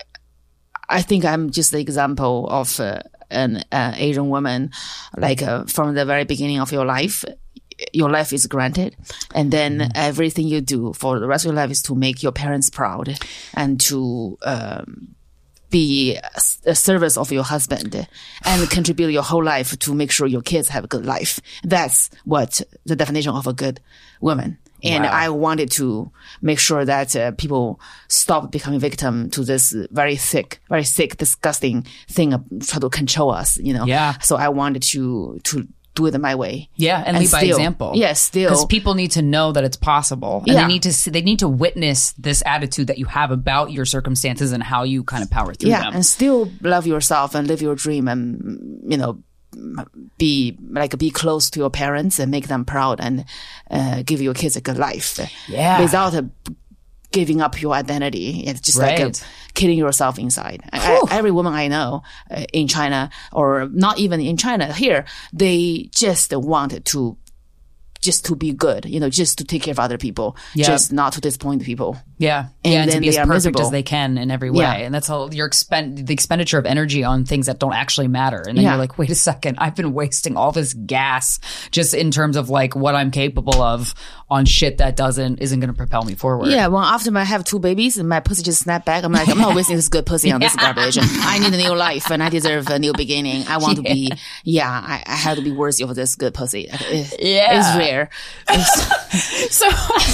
I think I'm just the example of uh, an uh, Asian woman, like uh, from the very beginning of your life. Your life is granted, and then Mm-hmm. everything you do for the rest of your life is to make your parents proud and to um, be a service of your husband and contribute your whole life to make sure your kids have a good life. That's what the definition of a good woman. And Wow. I wanted to make sure that uh, people stop becoming victim to this very sick, very sick, disgusting thing of try to control us, you know? Yeah. So I wanted to, to do it my way. Yeah, and, lead by still- example. Yes, still. because people need to know that it's possible, and Yeah. they need to see, they need to witness this attitude that you have about your circumstances and how you kind of power through yeah, them. and still love yourself and live your dream and, you know, be like be close to your parents and make them proud and uh, give your kids a good life. Yeah. Without uh, giving up your identity. It's just like Right. uh, killing yourself inside. I, I, every woman I know uh, in China, or not even in China, here, they just want to just to be good, you know, just to take care of other people, Yeah. just not to disappoint people. Yeah, And yeah, and to then be as they are perfect miserable. as they can in every way, Yeah. and that's all your expend the expenditure of energy on things that don't actually matter. And then Yeah. you're like, wait a second, I've been wasting all this gas just in terms of like what I'm capable of on shit that doesn't isn't going to propel me forward. Yeah, well, after I have two babies and my pussy just snapped back, I'm like, I'm not wasting this good pussy on this garbage. I need a new life and I deserve a new beginning. I want to be, yeah, I, I have to be worthy of this good pussy. It- Yeah. It's rare. It's, So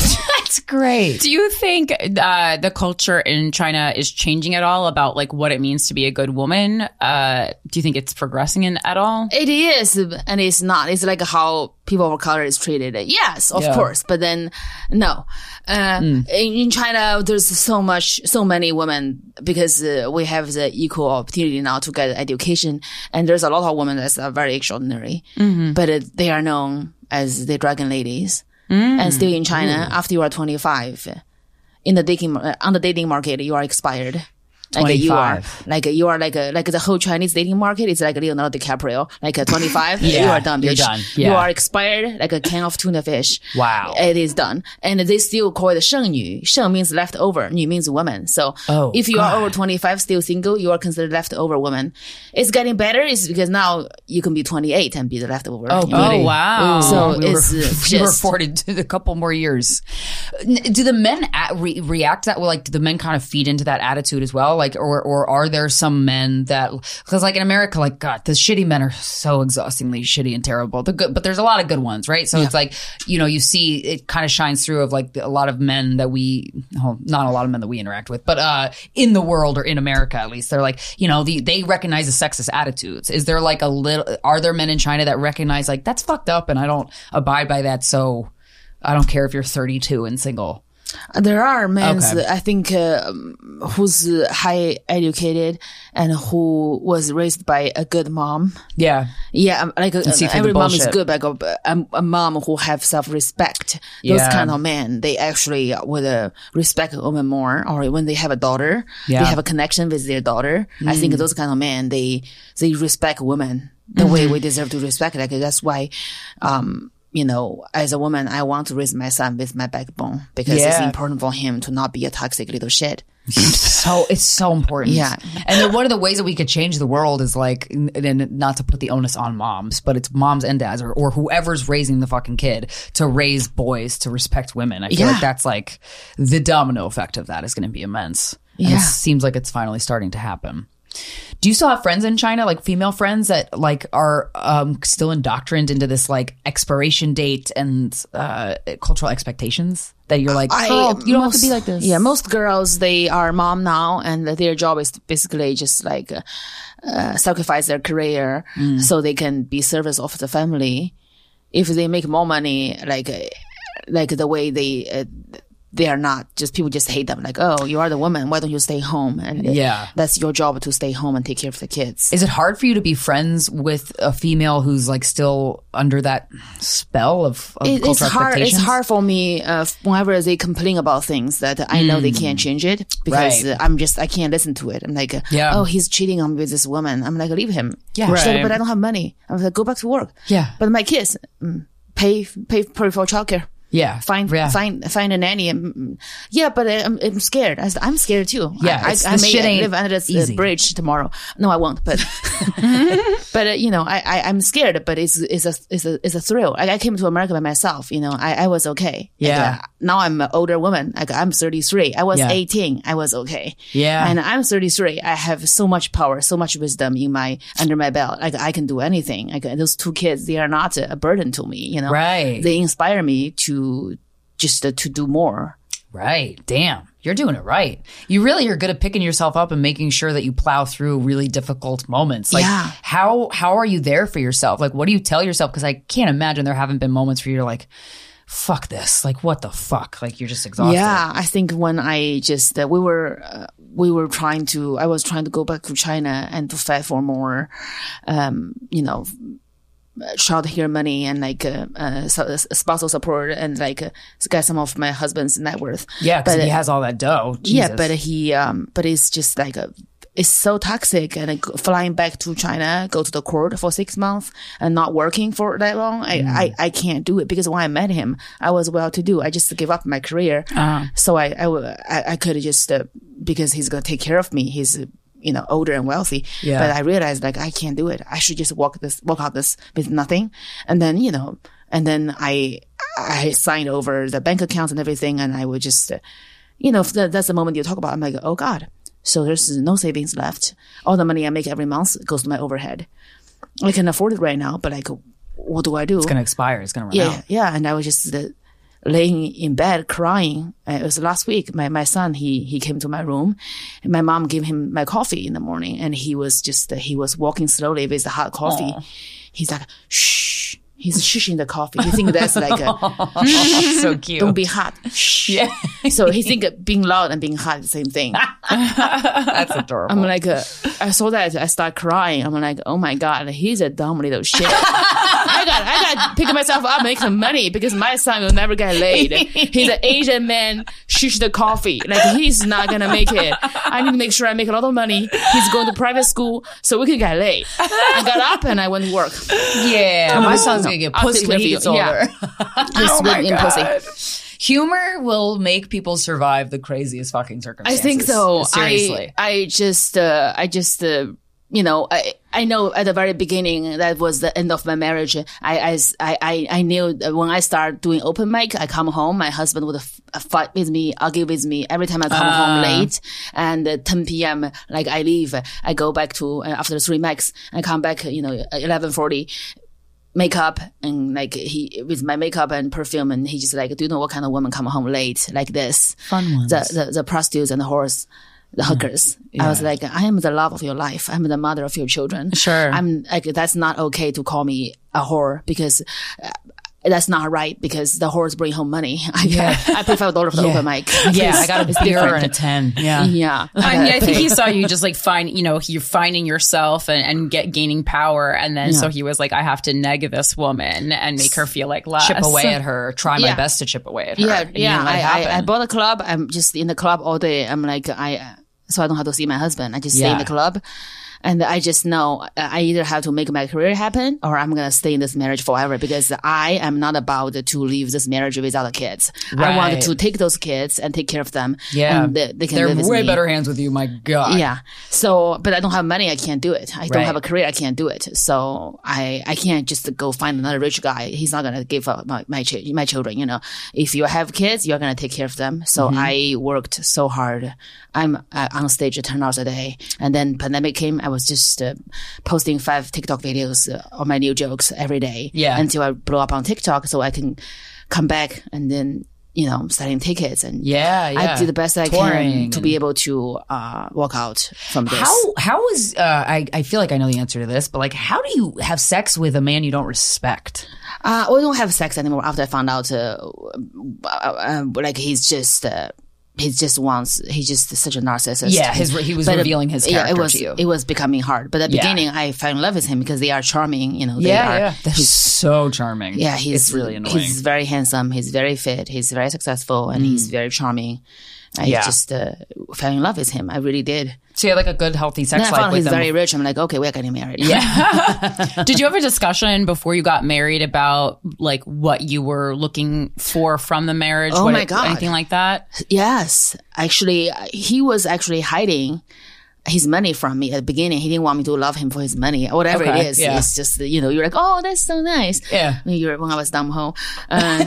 That's great. Do you think uh, the culture in China is changing at all about like what it means to be a good woman? Uh, do you think it's progressing in at all? It is, and it's not. It's like how people of color is treated. Yes, of Yeah. course, but then no. Uh, Mm. in, in China, there's so much, so many women because uh, we have the equal opportunity now to get education, and there's a lot of women that are very extraordinary, Mm-hmm. but uh, they are known as the dragon ladies. Mm. And still in China, after you are twenty-five, in the dating uh, on the dating market, you are expired. Like you are, twenty-five. like you are like a, like the whole Chinese dating market is like Leonardo DiCaprio. Like a twenty-five, Yeah, you are done, you're bitch. done. You Yeah. are expired like a can of tuna fish. Wow. It is done. And they still call it 剩女. 剩 means leftover. 女 means woman. So Oh, if you God. are over twenty-five, still single, you are considered leftover woman. It's getting better is because now you can be twenty-eight and be the leftover. Oh, you know? goody. wow. So we were, it's, uh, we were just- afforded to a couple more years. N- Do the men at, re- react that well? Like, do the men kind of feed into that attitude as well? Like, or or are there some men that, because like in America, like God, the shitty men are so exhaustingly shitty and terrible. The good, but there's a lot of good ones, right? So it's like, you know, you see it kind of shines through of like a lot of men that we, well, not a lot of men that we interact with, but uh, in the world or in America at least, they're like, you know, the, they recognize the sexist attitudes. Is there like a little? Are there men in China that recognize like that's fucked up and I don't abide by that? So I don't care if you're thirty-two and single. There are men, Okay. I think, uh, who's uh, high educated and who was raised by a good mom. Yeah. Yeah, um, like uh, see through every the mom is bullshit. good, but a, a, a mom who have self-respect. Those Yeah. kind of men, they actually would uh, respect a woman more. Or when they have a daughter, Yeah. they have a connection with their daughter. I think Mm. those kind of men, they they respect women the Mm-hmm. way we deserve to respect. Like that's why, um, you know, as a woman, I want to raise my son with my backbone because it's Yeah. important for him to not be a toxic little shit. So it's so important. Yeah. And then one of the ways that we could change the world is like, and not to put the onus on moms, but it's moms and dads or, or whoever's raising the fucking kid to raise boys to respect women. I feel Yeah. like that's like the domino effect of that is going to be immense. And Yeah. it seems like it's finally starting to happen. Do you still have friends in China, like female friends that like are um, still indoctrined into this like expiration date and uh, cultural expectations that you're like, I- girl, you don't have to most- be like this? Yeah, most girls, they are mom now and their job is basically just like uh, uh, sacrifice their career Mm. so they can be service of the family. If they make more money, like uh, like the way they uh, they are not, just people just hate them. Like, oh, you are the woman. Why don't you stay home? And Yeah. that's your job to stay home and take care of the kids. Is it hard for you to be friends with a female who's like still under that spell of, of It, it's cultural hard. It's expectations? hard for me uh, whenever they complain about things that I know they can't change it because Right. uh, I'm just I can't listen to it. I'm like, uh, Yeah. oh, he's cheating on me with this woman. I'm like, leave him. Yeah. She's like, Right. but I don't have money. I'm like, go back to work. Yeah. But my kids mm, pay pay pay for childcare. Yeah. Find Yeah. find find a nanny. And, mm, yeah, but I, I'm I'm scared. I, said, I'm scared too. Yeah, I, it's- I, I this may shit ain't live under this uh, easy. bridge tomorrow. No, I won't. But but uh, you know, I, I I'm scared. But it's it's a it's a it's a thrill. I, I came to America by myself. You know, I, I was okay. Yeah. Like, uh, now I'm an older woman. Like I'm thirty-three. I was Yeah. eighteen. I was okay. Yeah. And I'm thirty-three. I have so much power, so much wisdom in my under my belt. Like I can do anything. Like those two kids, they are not a burden to me. You know, Right. They inspire me to just uh, to do more. Right. Damn. You're doing it right. You really are good at picking yourself up and making sure that you plow through really difficult moments. Like Yeah. how how are you there for yourself? Like what do you tell yourself? Because I can't imagine there haven't been moments where you're like, fuck this. Like what the fuck? Like you're just exhausted. Yeah, I think when I just uh, we were uh, we were trying to I was trying to go back to China and to fight for more, um, you know, child care money and like uh, uh, so- spousal support and like uh, get some of my husband's net worth. Yeah, because But, he uh, has all that dough. Yeah, Jesus. but he, um, but it's just like a, it's so toxic and like, flying back to China, go to the court for six months and not working for that long. I, Mm. I, I can't do it because when I met him, I was well to do. I just gave up my career. Uh-huh. So I, I, w- I, I could just, uh, because he's going to take care of me. He's, uh, you know, older and wealthy. Yeah. But I realized like I can't do it. I should just walk this, walk out this with nothing. And then, you know, and then I, I signed over the bank accounts and everything. And I would just, uh, you know, if that, that's the moment you talk about. I'm like, oh God. So there's no savings left. All the money I make every month goes to my overhead. I can afford it right now, but like, what do I do? It's going to expire. It's going to run yeah, out. yeah. And I was just, uh, laying in bed crying. Uh, it was last week. My, my son, he, he came to my room and my mom gave him my coffee in the morning and he was just, uh, he was walking slowly with the hot coffee. Aww. He's like, shh. He's shushing the coffee. He think that's like a, so cute. Don't be hot. Shh. Yeah. So he think being loud and being hot is the same thing. That's adorable. I'm like, uh, I saw that. I start crying. I'm like, oh my God, he's a dumb little shit. I got, I got to pick myself up, make some money because my son will never get laid. He's an Asian man, shush the coffee. Like he's not going to make it. I need to make sure I make a lot of money. He's going to private school so we can get laid. I got up and I went to work. Yeah. My son's going to get pussy when he gets older. Yeah. Oh my God. Pussy. Humor will make people survive the craziest fucking circumstances. I think so. Seriously. I, I just, uh, I just, uh, you know, I, I know at the very beginning that was the end of my marriage. I, I, I, I knew that when I started doing open mic, I come home, my husband would f- fight with me, argue with me every time I come uh. home late. And uh, ten p.m., like I leave, I go back to, uh, after three mics, I come back, you know, eleven forty. Makeup and like he with my makeup and perfume and he just like, do you know what kind of woman come home late like this? Fun ones. The the, the prostitutes and the whores, the yeah. hookers. Yeah. I was like, I am the love of your life. I'm the mother of your children. Sure. I'm like, that's not okay to call me a whore because uh, that's not right because the whores bring home money. I, yeah. I pay five dollars for the yeah. open mic. Yeah, I got a beer and a ten. Yeah, yeah. I mean, I think he saw you just like find, you know, you're finding yourself and, and get gaining power, and then yeah. so he was like, I have to neg this woman and make her feel like less. Chip away at her. Try my yeah. best to chip away at her. Yeah, and yeah. You know, I, I, I bought a club. I'm just in the club all day. I'm like, I so I don't have to see my husband. I just yeah. stay in the club. And I just know I either have to make my career happen or I'm going to stay in this marriage forever because I am not about to leave this marriage without the kids. Right. I want to take those kids and take care of them. Yeah. And they, they can They're live with way me. better hands with you. My God. Yeah. So, but I don't have money. I can't do it. I right. don't have a career. I can't do it. So I, I can't just go find another rich guy. He's not going to give up my, my, ch- my children. You know, if you have kids, you're going to take care of them. So mm-hmm. I worked so hard. I'm uh, on stage ten hours a day. And then pandemic came. I was just, uh, posting five TikTok videos uh, on my new jokes every day yeah. until I blow up on TikTok so I can come back and then, you know, selling tickets. And yeah, yeah. I do the best I Touring can to be able to uh, walk out from this. How, how is, uh, I, I feel like I know the answer to this, but like, how do you have sex with a man you don't respect? Uh, we don't have sex anymore after I found out, uh, uh, uh, like he's just, uh, He just wants, he's just such a narcissist. Yeah, his, he was but revealing his character yeah, it was, to you. It was becoming hard. But at the yeah. beginning, I fell in love with him because they are charming, you know. They yeah, are, yeah. They're so charming. Yeah, he's it's really annoying. He's very handsome. He's very fit. He's very successful. And mm. he's very charming. I yeah. just uh, fell in love with him. I really did. So you had like a good, healthy sex then life I found with he's him. very rich. I'm like, okay, we're getting married. Yeah. Did you have a discussion before you got married about like what you were looking for from the marriage? Oh what, my God. Anything like that? Yes. Actually, he was actually hiding his money from me at the beginning. He didn't want me to love him for his money, whatever okay, it is. Yeah. It's just, you know, you're like, oh, that's so nice. Yeah. You're, when I was dumb hoe. Uh,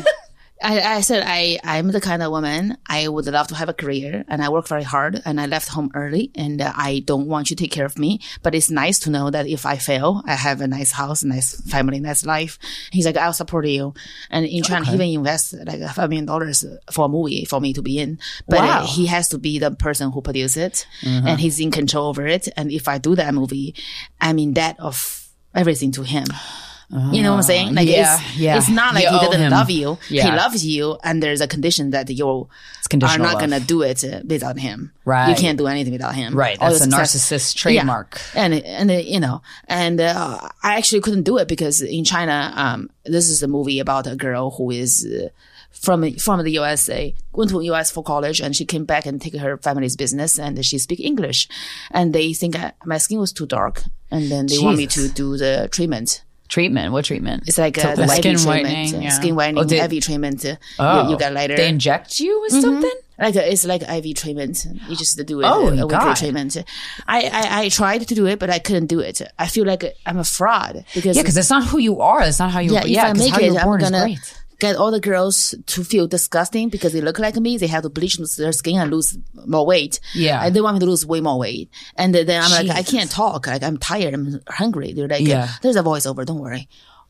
I, I said, I, I'm the kind of woman, I would love to have a career and I work very hard and I left home early and uh, I don't want you to take care of me. But it's nice to know that if I fail, I have a nice house, a nice family, nice life. He's like, I'll support you. And in China, okay. he even invested like five million dollars for a movie for me to be in. But wow. uh, he has to be the person who produces it mm-hmm. and he's in control over it. And if I do that movie, I'm in debt of everything to him. Uh, you know what I'm saying? Like, yeah, it's, yeah. it's not like you he doesn't him. love you. Yeah. He loves you, and there's a condition that you are not going to do it without him. Right. You can't do anything without him. Right. All That's a success. narcissist trademark. Yeah. And, and, uh, you know, and, uh, I actually couldn't do it because in China, um, this is a movie about a girl who is, uh, from from the U S A, went to the U S for college, and she came back and take her family's business, and she speak English. And they think I, my skin was too dark, and then they Jesus. want me to do the treatment. Treatment? What treatment? It's like so uh, the skin I V whitening, treatment, yeah. skin whitening, oh, they, I V treatment. Uh, oh, you, you get lighter. They inject you with mm-hmm. something? Like a, it's like I V treatment. You just do it. Oh, a, a weekly God. treatment. I, I I tried to do it, but I couldn't do it. I feel like I'm a fraud because yeah, because that's not who you are. That's not how you. Yeah, yeah, if I make how it, you're I'm born gonna is great. get all the girls to feel disgusting because they look like me. They have to bleach their skin and lose more weight. Yeah. And they want me to lose way more weight. And then I'm Jesus. like, I can't talk. Like, I'm tired. I'm hungry. They're like, yeah. there's a voiceover. Don't worry.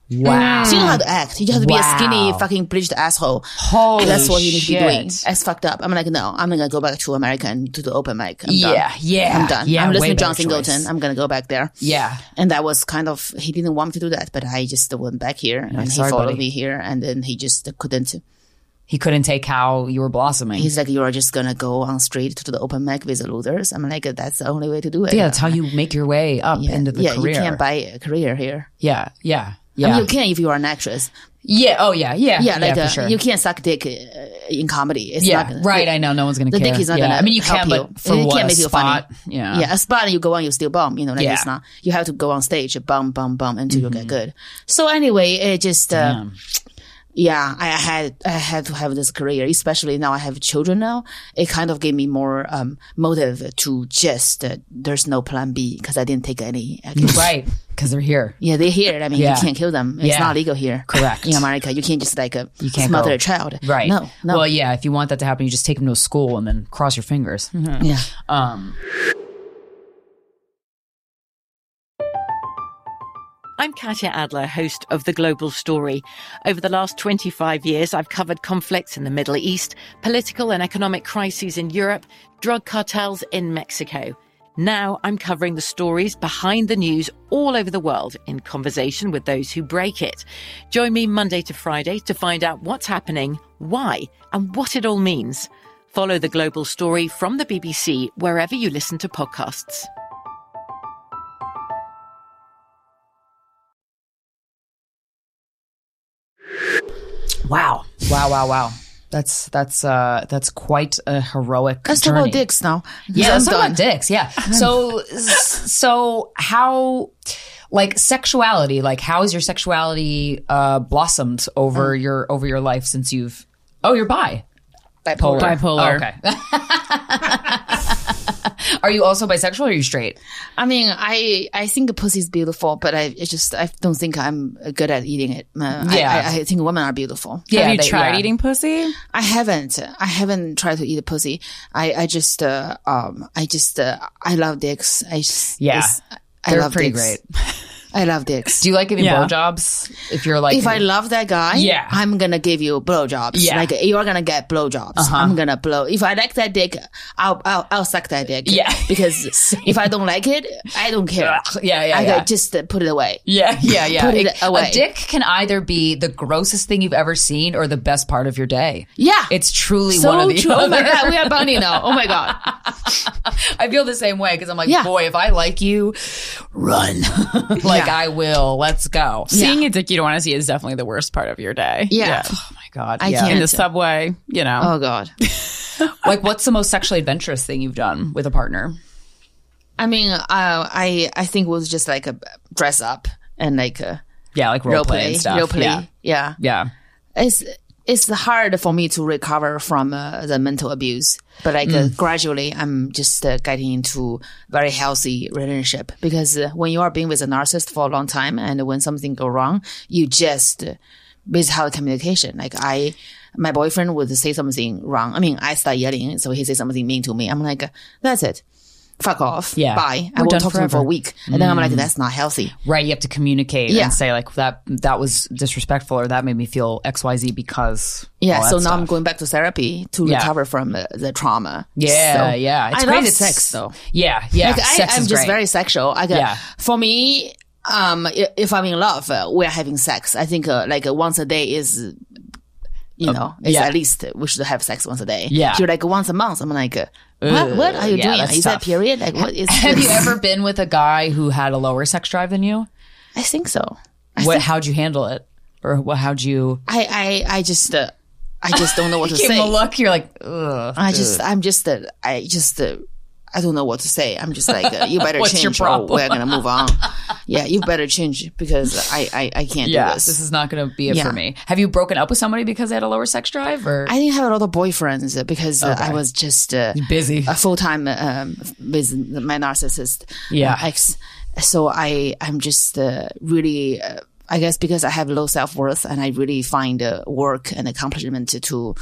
Wow. So you know how to act. You just have to be a skinny, Wow. fucking bleached asshole. Holy That's what you need to be shit. doing. That's fucked up. I'm like, no, I'm gonna go back to America and do the open mic. I'm Yeah, done. yeah, I'm done. yeah, I'm way listening to John better Singleton. choice. I'm gonna go back there. Yeah. And that was kind of, he didn't want me to do that, but I just went back here and he sorry, followed buddy. me here and then he just couldn't. He couldn't take how you were blossoming. He's like, you're just gonna go on street to the open mic with the losers. I'm like, that's the only way to do it. yeah, that's how you make your way up yeah, into the yeah, career. you can't buy a career here. Yeah, yeah, yeah. I mean, you can if you are an actress. Yeah. Oh, yeah. Yeah. Yeah, like for uh, sure. you can't suck dick uh, in comedy. It's yeah. not gonna, Right. I know. No one's gonna the care. dick is not yeah. gonna I mean, you help can, you. but for it what can't a make you spot. funny. Yeah. Yeah, a spot you go on, you still bum. You know, like Yeah. it's not. You have to go on stage, bum, bum, bum, until you get good. So anyway, it just. Uh, Damn. Yeah, I had I had to have this career, especially now I have children now. It kind of gave me more um, motive to just, uh, there's no plan B because I didn't take any. Right, because they're here. Yeah, they're here. I mean, Yeah. you can't kill them. It's Yeah. not legal here. Correct. In America, you can't just like uh, You can't smother go. a child. Right. No, no. Well, yeah, if you want that to happen, you just take them to a school and then cross your fingers. Yeah. Um, I'm Katya Adler, host of The Global Story. Over the last twenty-five years, I've covered conflicts in the Middle East, political and economic crises in Europe, drug cartels in Mexico. Now I'm covering the stories behind the news all over the world in conversation with those who break it. Join me Monday to Friday to find out what's happening, why, and what it all means. Follow The Global Story from the B B C wherever you listen to podcasts. wow. Wow. Wow. Wow. That's that's uh that's quite a heroic Let's talk journey. about dicks now. Yeah, I'm let's talk done. about dicks. Yeah. So so how like sexuality, like how has your sexuality uh blossomed over Mm. your over your life since you've oh you're bi. Bipolar. Bipolar. Oh, okay. Are you also bisexual or are you straight? I mean, I I think pussy is beautiful, but I it's just I don't think I'm good at eating it. Uh, I- Yeah. I, I think women are beautiful. Yeah, Have you they- tried yeah. eating pussy? I haven't. I haven't tried to eat a pussy. I I just uh, um I just uh, I love dicks. I just, Yeah. it's- I They're love pretty dicks. great. I love dicks. Do you like giving Yeah. blowjobs? If you're like If I love that guy, Yeah. I'm gonna give you blowjobs. Yeah. Like you're gonna get blowjobs. Uh-huh. I'm gonna blow. If I like that dick, I'll I'll, I'll suck that dick. Yeah. Because if I don't like it, I don't care. Yeah, yeah, I yeah. gotta just uh, put it away. Yeah, yeah, yeah. Put it It- away. A dick can either be the grossest thing you've ever seen or the best part of your day. Yeah. It's truly So one of the true. other. Oh my god, we are bonding now. Oh my god. I feel the same way because I'm like, Yeah. boy, if I like you, run. like Yeah. I will. Let's go. Seeing a dick you don't want to see is definitely the worst part of your day. Yeah. Oh my God. I yeah. can't. In the subway, you know. Oh god. Like, what's the most sexually adventurous thing you've done with a partner? I mean, uh, I I think it was just like a dress up and like a Yeah, like role, role play play, and stuff. role play. Yeah. Yeah. Yeah. It's it's hard for me to recover from uh, the mental abuse, but like uh, gradually, I'm just uh, getting into very healthy relationship because uh, when you are being with a narcissist for a long time, and when something go wrong, you just uh, without communication. Like I, my boyfriend would say something wrong. I mean, I start yelling, so he say something mean to me. I'm like, that's it. Fuck off. Yeah. Bye. I We're won't done talk to him for a forever. week. And then I'm like, that's not healthy. Right. You have to communicate Yeah. and say like that, that was disrespectful or that made me feel X Y Z because. Yeah, all that so now I'm stuff. going back to therapy to Yeah. recover from uh, the trauma. Yeah, So, yeah. It's I great. love It's- sex though. Yeah, yeah. Like, I, Sex I'm is just great. very sexual. I got, Yeah. For me, um, i- if I'm in love, uh, we're having sex. I think uh, like uh, once a day is, you know, it's yeah. at least we should have sex once a day. Yeah. If you're like once a month, I'm like, uh, what? What are you yeah, doing? that's Is tough. that period? Like, what is? Have you this? ever been with a guy who had a lower sex drive than you? I think so. I What? think- How'd you handle it, or what? How'd you? I, I, I just, uh, I just don't know what to Give say. him a look. You're like, ugh. I just, I'm just, uh, I just, uh, I don't know what to say. I'm just like, uh, you better What's your change or problem? we're going to move on. Yeah, you better change because I, I, I can't Yeah, do this. this is not going to be it Yeah. for me. Have you broken up with somebody because they had a lower sex drive, or I didn't have a lot of boyfriends uh, because uh, Okay. I was just uh, busy? a full time um, with my narcissist Yeah. uh, ex. So I I'm just uh, really uh, I guess because I have low self worth and I really find uh, work and accomplishment to, to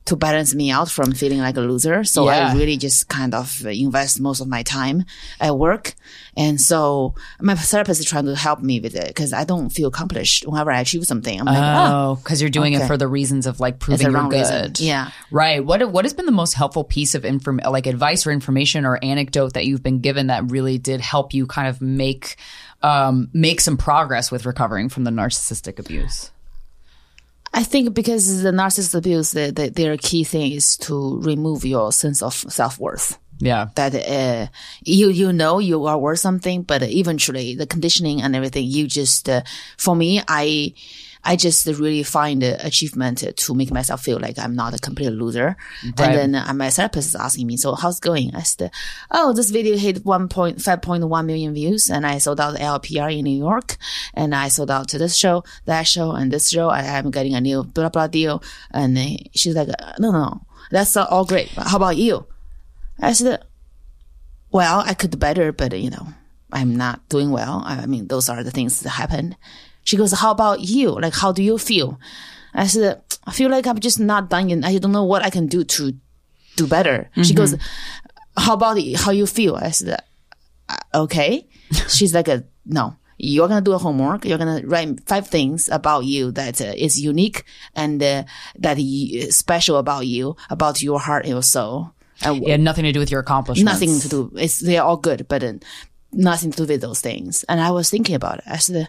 to balance me out from feeling like a loser. So Yeah. I really just kind of invest most of my time at work. And so my therapist is trying to help me with it because I don't feel accomplished whenever I achieve something. I'm like, Oh, because you're doing okay. it for the reasons of like It's proving the you're wrong good. reason. Yeah. Right. What What has been the most helpful piece of inform like advice or information or anecdote that you've been given that really did help you kind of make um, make some progress with recovering from the narcissistic abuse? I think because the narcissistic abuse, the, the, their key thing is to remove your sense of self-worth. Yeah. That uh, you you know you are worth something, but eventually the conditioning and everything, you just, uh, for me, I I just really find uh, achievement to make myself feel like I'm not a complete loser. Right. And then uh, my therapist is asking me, so how's it going? I said, oh, this video hit one point five point one million views and I sold out L P R in New York and I sold out to this show, that show, and this show. I am getting a new blah, blah deal. And uh, she's like, no, no, no, that's all great. But how about you? I said, well, I could do better, but you know, I'm not doing well. I mean, those are the things that happened. She goes, how about you? Like, how do you feel? I said, I feel like I'm just not done yet. I don't know what I can do to do better. Mm-hmm. She goes, how about how you feel? I said, okay. She's like, a, no, you're going to do a homework. You're going to write five things about you that uh, is unique and uh, that is special about you, about your heart and your soul. It had nothing to do with your accomplishments. Nothing to do. It's, they're all good, but uh, nothing to do with those things. And I was thinking about it. I said,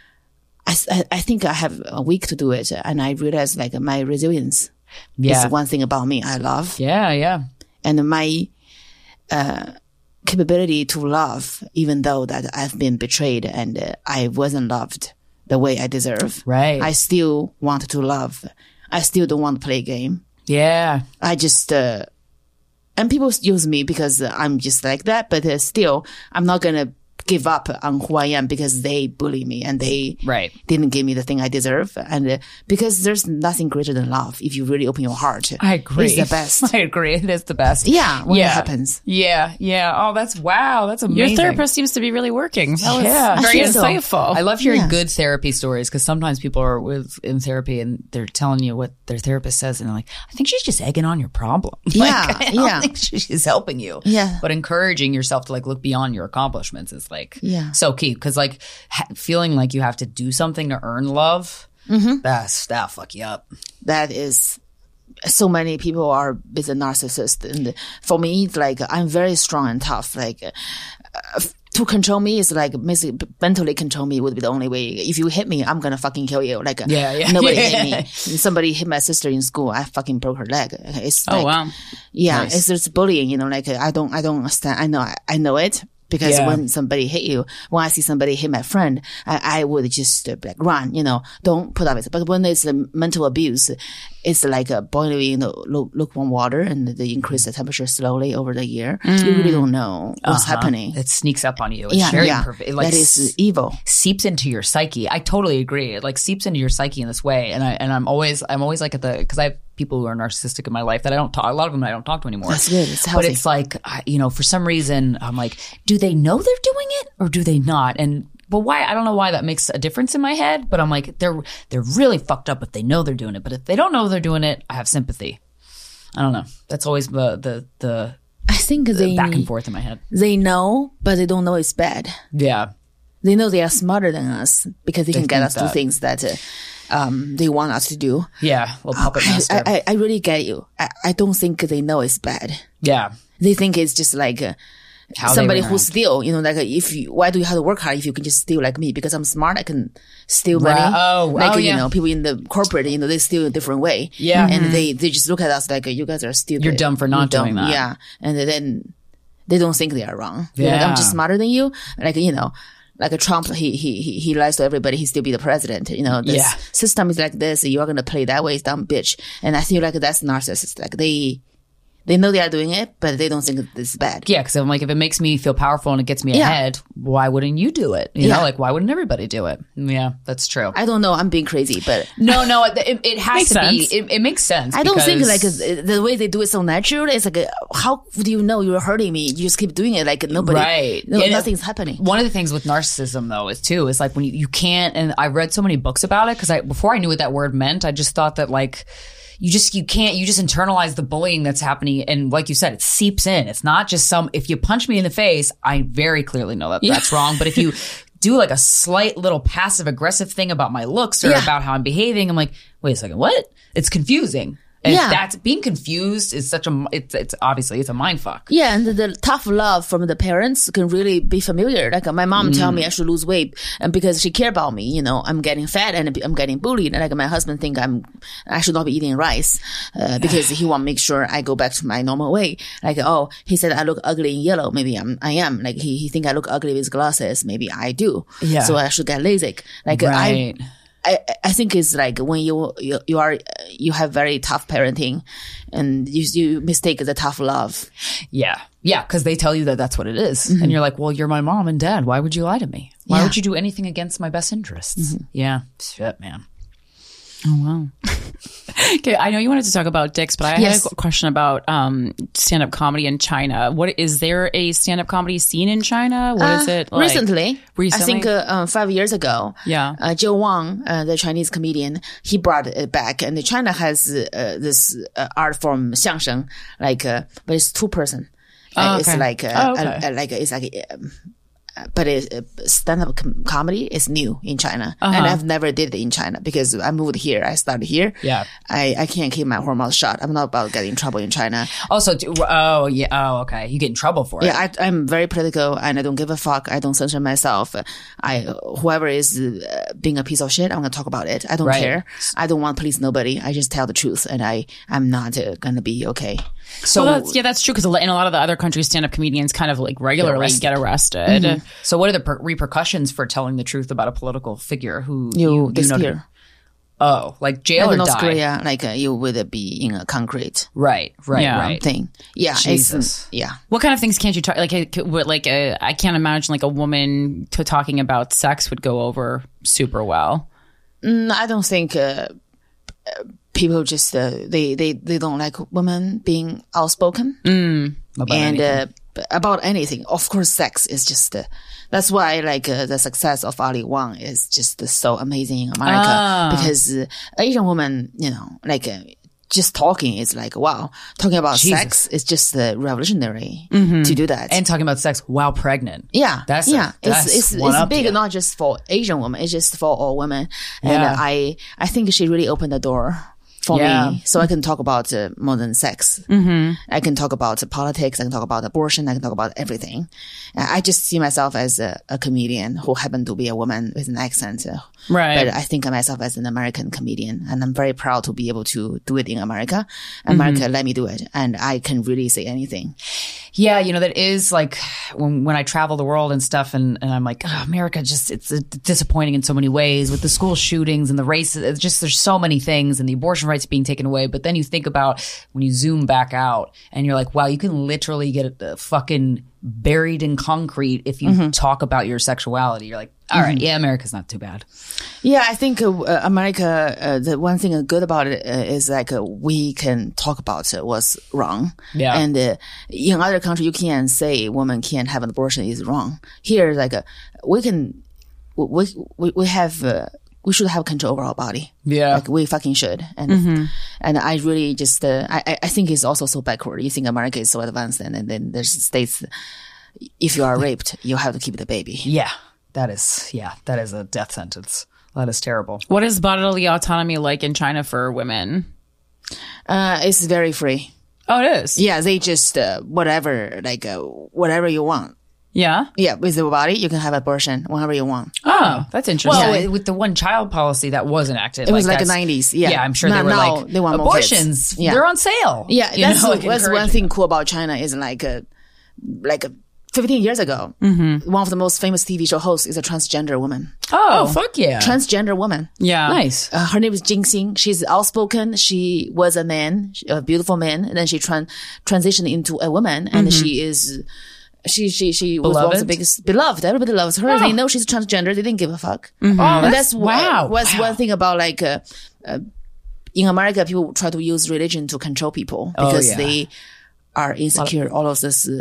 I, I think I have a week to do it. And I realized like my resilience yeah. is one thing about me I love. Yeah, yeah. And my uh, capability to love, even though that I've been betrayed and uh, I wasn't loved the way I deserve. Right. I still want to love. I still don't want to play a game. Yeah. I just... Uh, and people use me because I'm just like that, but uh, still, I'm not going to give up on who I am because they bully me and they right. didn't give me the thing I deserve. And uh, because there's nothing greater than love if you really open your heart. I agree. It's the best. I agree. It is the best. Yeah, when yeah. it happens. Yeah, yeah. Oh, that's wow. That's amazing. Your therapist seems to be really working. That was yeah. very so. insightful. I love hearing Yeah. good therapy stories because sometimes people are with in therapy and they're telling you what their therapist says and they're like, I think she's just egging on your problem. Yeah, like, I don't yeah. think she's helping you. Yeah. But encouraging yourself to like look beyond your accomplishments is like Yeah. so key because like ha- feeling like you have to do something to earn love, Mm-hmm. that's that'll fuck you up. That is, so many people are with a narcissist. And for me, it's like, I'm very strong and tough. Like, uh, to control me is like, mentally control me would be the only way. If you hit me, I'm gonna fucking kill you. Like, Yeah, yeah. nobody Yeah. hit me. Somebody hit my sister in school. I fucking broke her leg. It's Oh, like, wow. Yeah, Nice. it's just bullying, you know, like, I don't, I don't understand. I know, I know it. Because Yeah. when somebody hit you, when I see somebody hit my friend, I, I would just uh, like run, you know, don't put up with it. But when it's a mental abuse, it's like a boiling, you know, lu- lukewarm water and they increase the temperature slowly over the year. You really don't know what's Uh-huh. happening. It sneaks up on you. It's Yeah, very yeah. perfect. It like That is evil. seeps into your psyche. I totally agree. It like seeps into your psyche in this way. And I and I'm always I'm always like at the because I have people who are narcissistic in my life that I don't talk. A lot of them I don't talk to anymore. That's good. It's But healthy. it's like I- you know, for some reason I'm like, do they know they're doing it or do they not? And but why? I don't know why that makes a difference in my head. But I'm like, they're they're really fucked up if they know they're doing it. But if they don't know they're doing it, I have sympathy. I don't know. That's always the the the, I think the they, back and forth in my head. they know, but they don't know it's bad. Yeah. They know they are smarter than us because they, They can get think us to do that. things that uh, um, they want us to do. Yeah. Well, puppet I, master. I, I really get you. I, I don't think they know it's bad. yeah. They think it's just like uh, How they somebody ran who around. steal, you know, like uh, if you, why do you have to work hard if you can just steal like me? Because I'm smart, I can steal money. Right. Oh, like, oh, you yeah. know, people in the corporate, you know, they steal a different way. Yeah. And Mhm. they, they just look at us like, uh, you guys are stupid. You're dumb for not You're doing that. Yeah. And then they don't think they are wrong. They're like, Yeah. I'm just smarter than you. Like, you know, like a Trump, he, he, he, he lies to everybody. He still be the president. You know, this Yeah. system is like this. You're going to play that way. It's dumb bitch. And I feel like that's narcissist. Like they, they know they are doing it, but they don't think it's bad. Yeah, because I'm like, if it makes me feel powerful and it gets me Yeah. ahead, why wouldn't you do it? You Yeah. know, like why wouldn't everybody do it? Yeah, that's true. I don't know. I'm being crazy, but no, no, it, it, it has Makes to sense. be. It, it makes sense. I don't think because- like uh, the way they do it so natural. It's like, uh, how do you know you're hurting me? You just keep doing it like nobody, Right. no, Yeah, nothing's happening. One of the things with narcissism, though, is too is like when you, you can't. And I read so many books about it because I before I knew what that word meant, I just thought that like. you just, you can't, you just internalize the bullying that's happening. And like you said, it seeps in. It's not just some, if you punch me in the face, I very clearly know that that's wrong. But if you do like a slight little passive aggressive thing about my looks or Yeah. about how I'm behaving, I'm like, wait a second, what? It's confusing. And Yeah. that's being confused is such a, it's, it's obviously it's a mind fuck. Yeah, and the, the tough love from the parents can really be familiar. Like uh, my mom tell me I should lose weight, and because she care about me, you know, I'm getting fat and I'm getting bullied. And like my husband think I'm, I should not be eating rice, uh, because he want to make sure I go back to my normal weight. Like, oh, he said I look ugly in yellow. Maybe I'm, I am. Like he, he think I look ugly with glasses. Maybe I do. Yeah. So I should get LASIK. Like Right. I. I, I think it's like when you, you, you are, you have very tough parenting and you, you mistake the tough love. Yeah. Yeah. Cause they tell you that that's what it is. And you're like, well, you're my mom and dad. Why would you lie to me? Why Yeah. would you do anything against my best interests? Yeah. Shit, man. Oh, wow. Okay, I know you wanted to talk about dicks, but I Yes. had a question about um, stand-up comedy in China. What is there a stand-up comedy scene in China? What is Uh, it like? recently, Recently? I think uh, uh, five years ago. Yeah. Uh, Joe Wang, uh, the Chinese comedian, he brought it back, and China has uh, this uh, art form 相声, like, uh, but it's two person. Oh, Uh, okay. It's like, uh, Oh, okay. uh, uh, like it's like. Um, but it, uh, stand-up com- comedy is new in China, Uh-huh. and I've never did it in China because I moved here. I started here. Yeah. I, I can't keep my whole mouth shut. I'm not about getting in trouble in China. Also, do, oh, yeah. Oh, okay. You get in trouble for it. Yeah, I, I'm very political and I don't give a fuck. I don't censor myself. I, whoever is uh, being a piece of shit, I'm going to talk about it. I don't Right. care. I don't want to please nobody. I just tell the truth and I, I'm not uh, going to be okay. So, Well, that's, yeah, that's true because in a lot of the other countries, stand-up comedians kind of like regularly arrested. get arrested. so what are the per- repercussions for telling the truth about a political figure who You, you, you disappear. know? Oh, like jail Like or in North die? Korea, like uh, you would be in a concrete Right, right, Yeah. right. thing. Yeah. Jesus. It's, yeah. What kind of things can't you talk? Like, uh, what, like uh, I can't imagine like a woman to talking about sex would go over super well. Mm, I don't think, uh, people just, uh, they, they, they don't like women being outspoken. About and anything. uh, about anything. Of course, sex is just uh, that's why like uh, the success of Ali Wong is just uh, so amazing in America Ah. because uh, Asian women, you know, like uh, just talking is like wow, talking about Jesus. sex is just uh, revolutionary to do that. And talking about sex while pregnant. yeah, That's a- yeah, that's it's it's, one it's up big you. not just for Asian women, it's just for all women. And Yeah. uh, I I think she really opened the door for Yeah. me, so I can talk about uh, more than sex. Mm-hmm. I can talk about uh, politics. I can talk about abortion. I can talk about everything. Uh, I just see myself as a, a comedian who happened to be a woman with an accent. Uh, Right. But I think of myself as an American comedian, and I'm very proud to be able to do it in America. America Mm-hmm. let me do it, and I can really say anything. Yeah, you know, that is like when when I travel the world and stuff and, and I'm like, oh, America just, it's uh, disappointing in so many ways with the school shootings and the races. It's just, there's so many things and the abortion rights being taken away. But then you think about when you zoom back out and you're like, wow, you can literally get uh, fucking buried in concrete if you talk about your sexuality. You're like, all right, yeah, America's not too bad. Yeah, I think uh, uh, America, uh, the one thing good about it uh, is like uh, we can talk about uh, what's wrong. Yeah. And uh, in other countries, you can't say women can't have an abortion is wrong. Here, like uh, we can, we we we have. Uh, we should have control over our body. Yeah. Like we fucking should. And, and I really just, uh, I, I think it's also so backward. You think America is so advanced and, and then there's states, if you are raped, you have to keep the baby. Yeah, that is, yeah, that is a death sentence. That is terrible. What is bodily autonomy like in China for women? Uh, it's very free. Oh, it is. Yeah, they just uh, whatever, like uh, whatever you want. Yeah. Yeah, with the body, you can have abortion whenever you want. Oh, that's interesting. Well, with- with the one child policy that was enacted, It was like the that's- nineties. Yeah, yeah, I'm sure now, they were now like they want more kids. abortions. Yeah. They're on sale. Yeah, You that's know, like that's one encouraging thing them. cool about China is like uh, like uh, fifteen years ago, Mm-hmm. one of the most famous T V show hosts is a transgender woman. Oh, fuck yeah, Transgender woman. yeah. nice. Uh, her name is Jing Xing. She's outspoken. She was a man, a beautiful man, and then she tran- transitioned into a woman, and she is. She she she was one of the Beloved? biggest beloved. Everybody loves her. Oh. They know she's transgender. They didn't give a fuck. Oh, And that's, that's wow. wow. Was wow. one thing about like uh, uh, in America, people try to use religion to control people Oh, because yeah. they are insecure. All of this uh,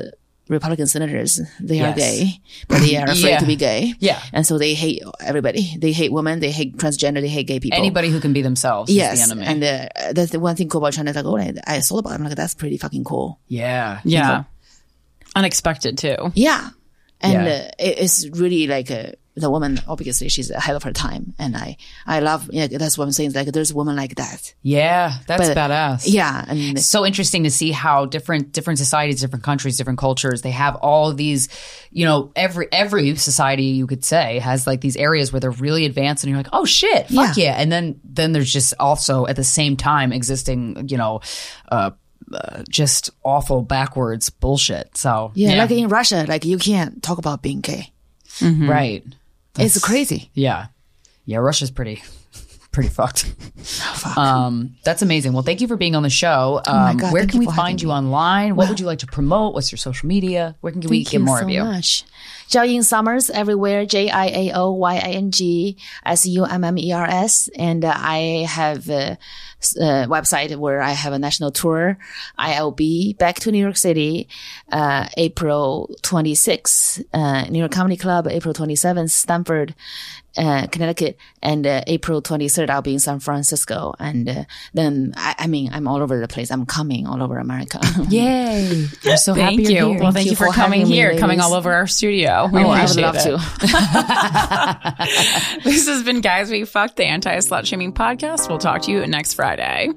Republican senators, they Yes. are gay, but they are afraid Yeah. to be gay. Yeah. And so they hate everybody. They hate women. They hate transgender. They hate gay people. Anybody who can be themselves Yes. is the enemy. And uh, that's the one thing cool about China. Like, oh, I thought about it. I'm like, that's pretty fucking cool. yeah. Yeah. Unexpected too. Yeah. And Yeah. Uh, it, it's really like uh, the woman, obviously, she's ahead of her time. And I, I love, yeah, that's what I'm saying. Like, there's a woman like that. Yeah. That's But- badass. Yeah. And It's so interesting to see how different different societies, different countries, different cultures, they have all of these, you know, every every society you could say has like these areas where they're really advanced and you're like, oh shit, fuck yeah. Yeah. And then then there's just also at the same time existing, you know, uh, uh just awful backwards bullshit. So yeah, like in Russia, like you can't talk about being gay. right. It's crazy. Yeah. Yeah, Russia's pretty pretty fucked. Um, that's amazing. Well, thank you for being on the show. Um, my God, where thank can you we for find having you me. online? What would you like to promote? What's your social media? Where can we Thank get you more so of you? much. Jiaoying Summers everywhere. J I A O Y I N G S U M M E R S. And uh, I have a, a website where I have a national tour. I'll be back to New York City, uh, April twenty-sixth, uh, New York Comedy Club, April twenty-seventh, Stamford, uh, Connecticut, and uh, April twenty-third, I'll be in San Francisco. And uh, then, I, I mean, I'm all over the place. I'm coming all over America. Yay. I'm so happy Thank you're you. here. Well, thank, you for, coming having me, here, coming ladies. all over our studio. We Oh, I would appreciate love it. to. This has been Guys We Fucked, the anti-slut shaming podcast. We'll talk to you next Friday.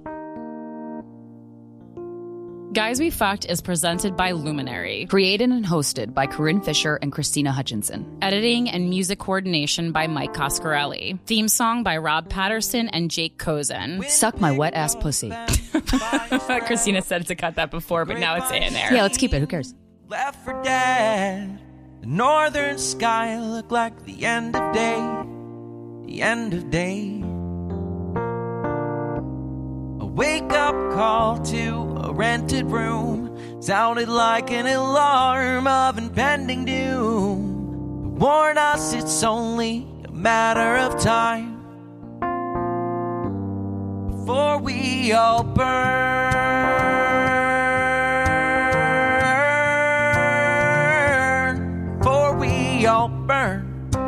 Guys We Fucked is presented by Luminary. Created and hosted by Corinne Fisher and Christina Hutchinson. Editing and music coordination by Mike Coscarelli. Theme song by Rob Patterson and Jake Cozen. Suck my wet ass pussy. Christina said to cut that before, but now it's in there. Yeah, let's keep it. Who cares? Left for dead. The northern sky looked like the end of day. The end of day. A wake-up call to a rented room sounded like an alarm of impending doom. It warned us it's only a matter of time before we all burn. Before we all burn.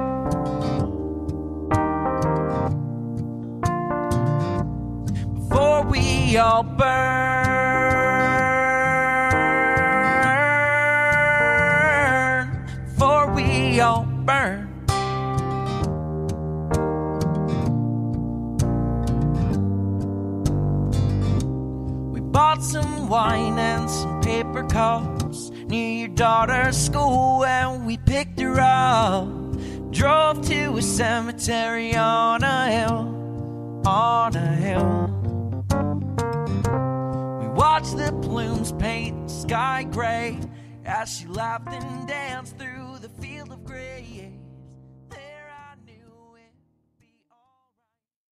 Before we all burn. Before we all burn. We bought some wine and some paper cups near your daughter's school, and we picked her up. Drove to a cemetery on a hill, on a hill. We watched the plumes paint the sky gray as she laughed and danced through the field of graves. There I knew it'd be all right.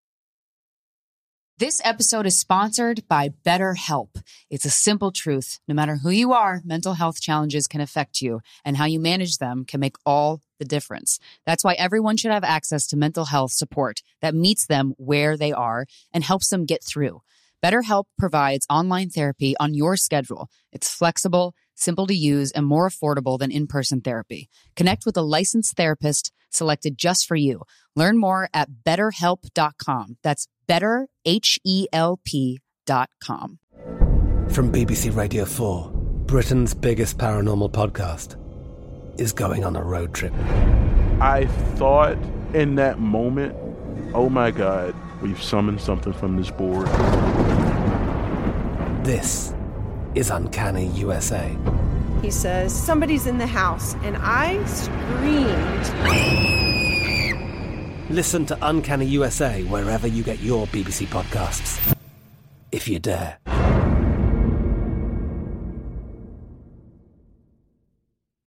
This episode is sponsored by BetterHelp. It's a simple truth. No matter who you are, mental health challenges can affect you, and how you manage them can make all the difference. That's why everyone should have access to mental health support that meets them where they are and helps them get through. BetterHelp provides online therapy on your schedule. It's flexible, simple to use, and more affordable than in-person therapy. Connect with a licensed therapist selected just for you. Learn more at better help dot com. That's better, H E L P dot com. From B B C Radio four, Britain's biggest paranormal podcast is going on a road trip. I thought in that moment, oh my God, we've summoned something from this board. This is Uncanny U S A. He says, somebody's in the house, and I screamed. Listen to Uncanny U S A wherever you get your B B C podcasts, if you dare.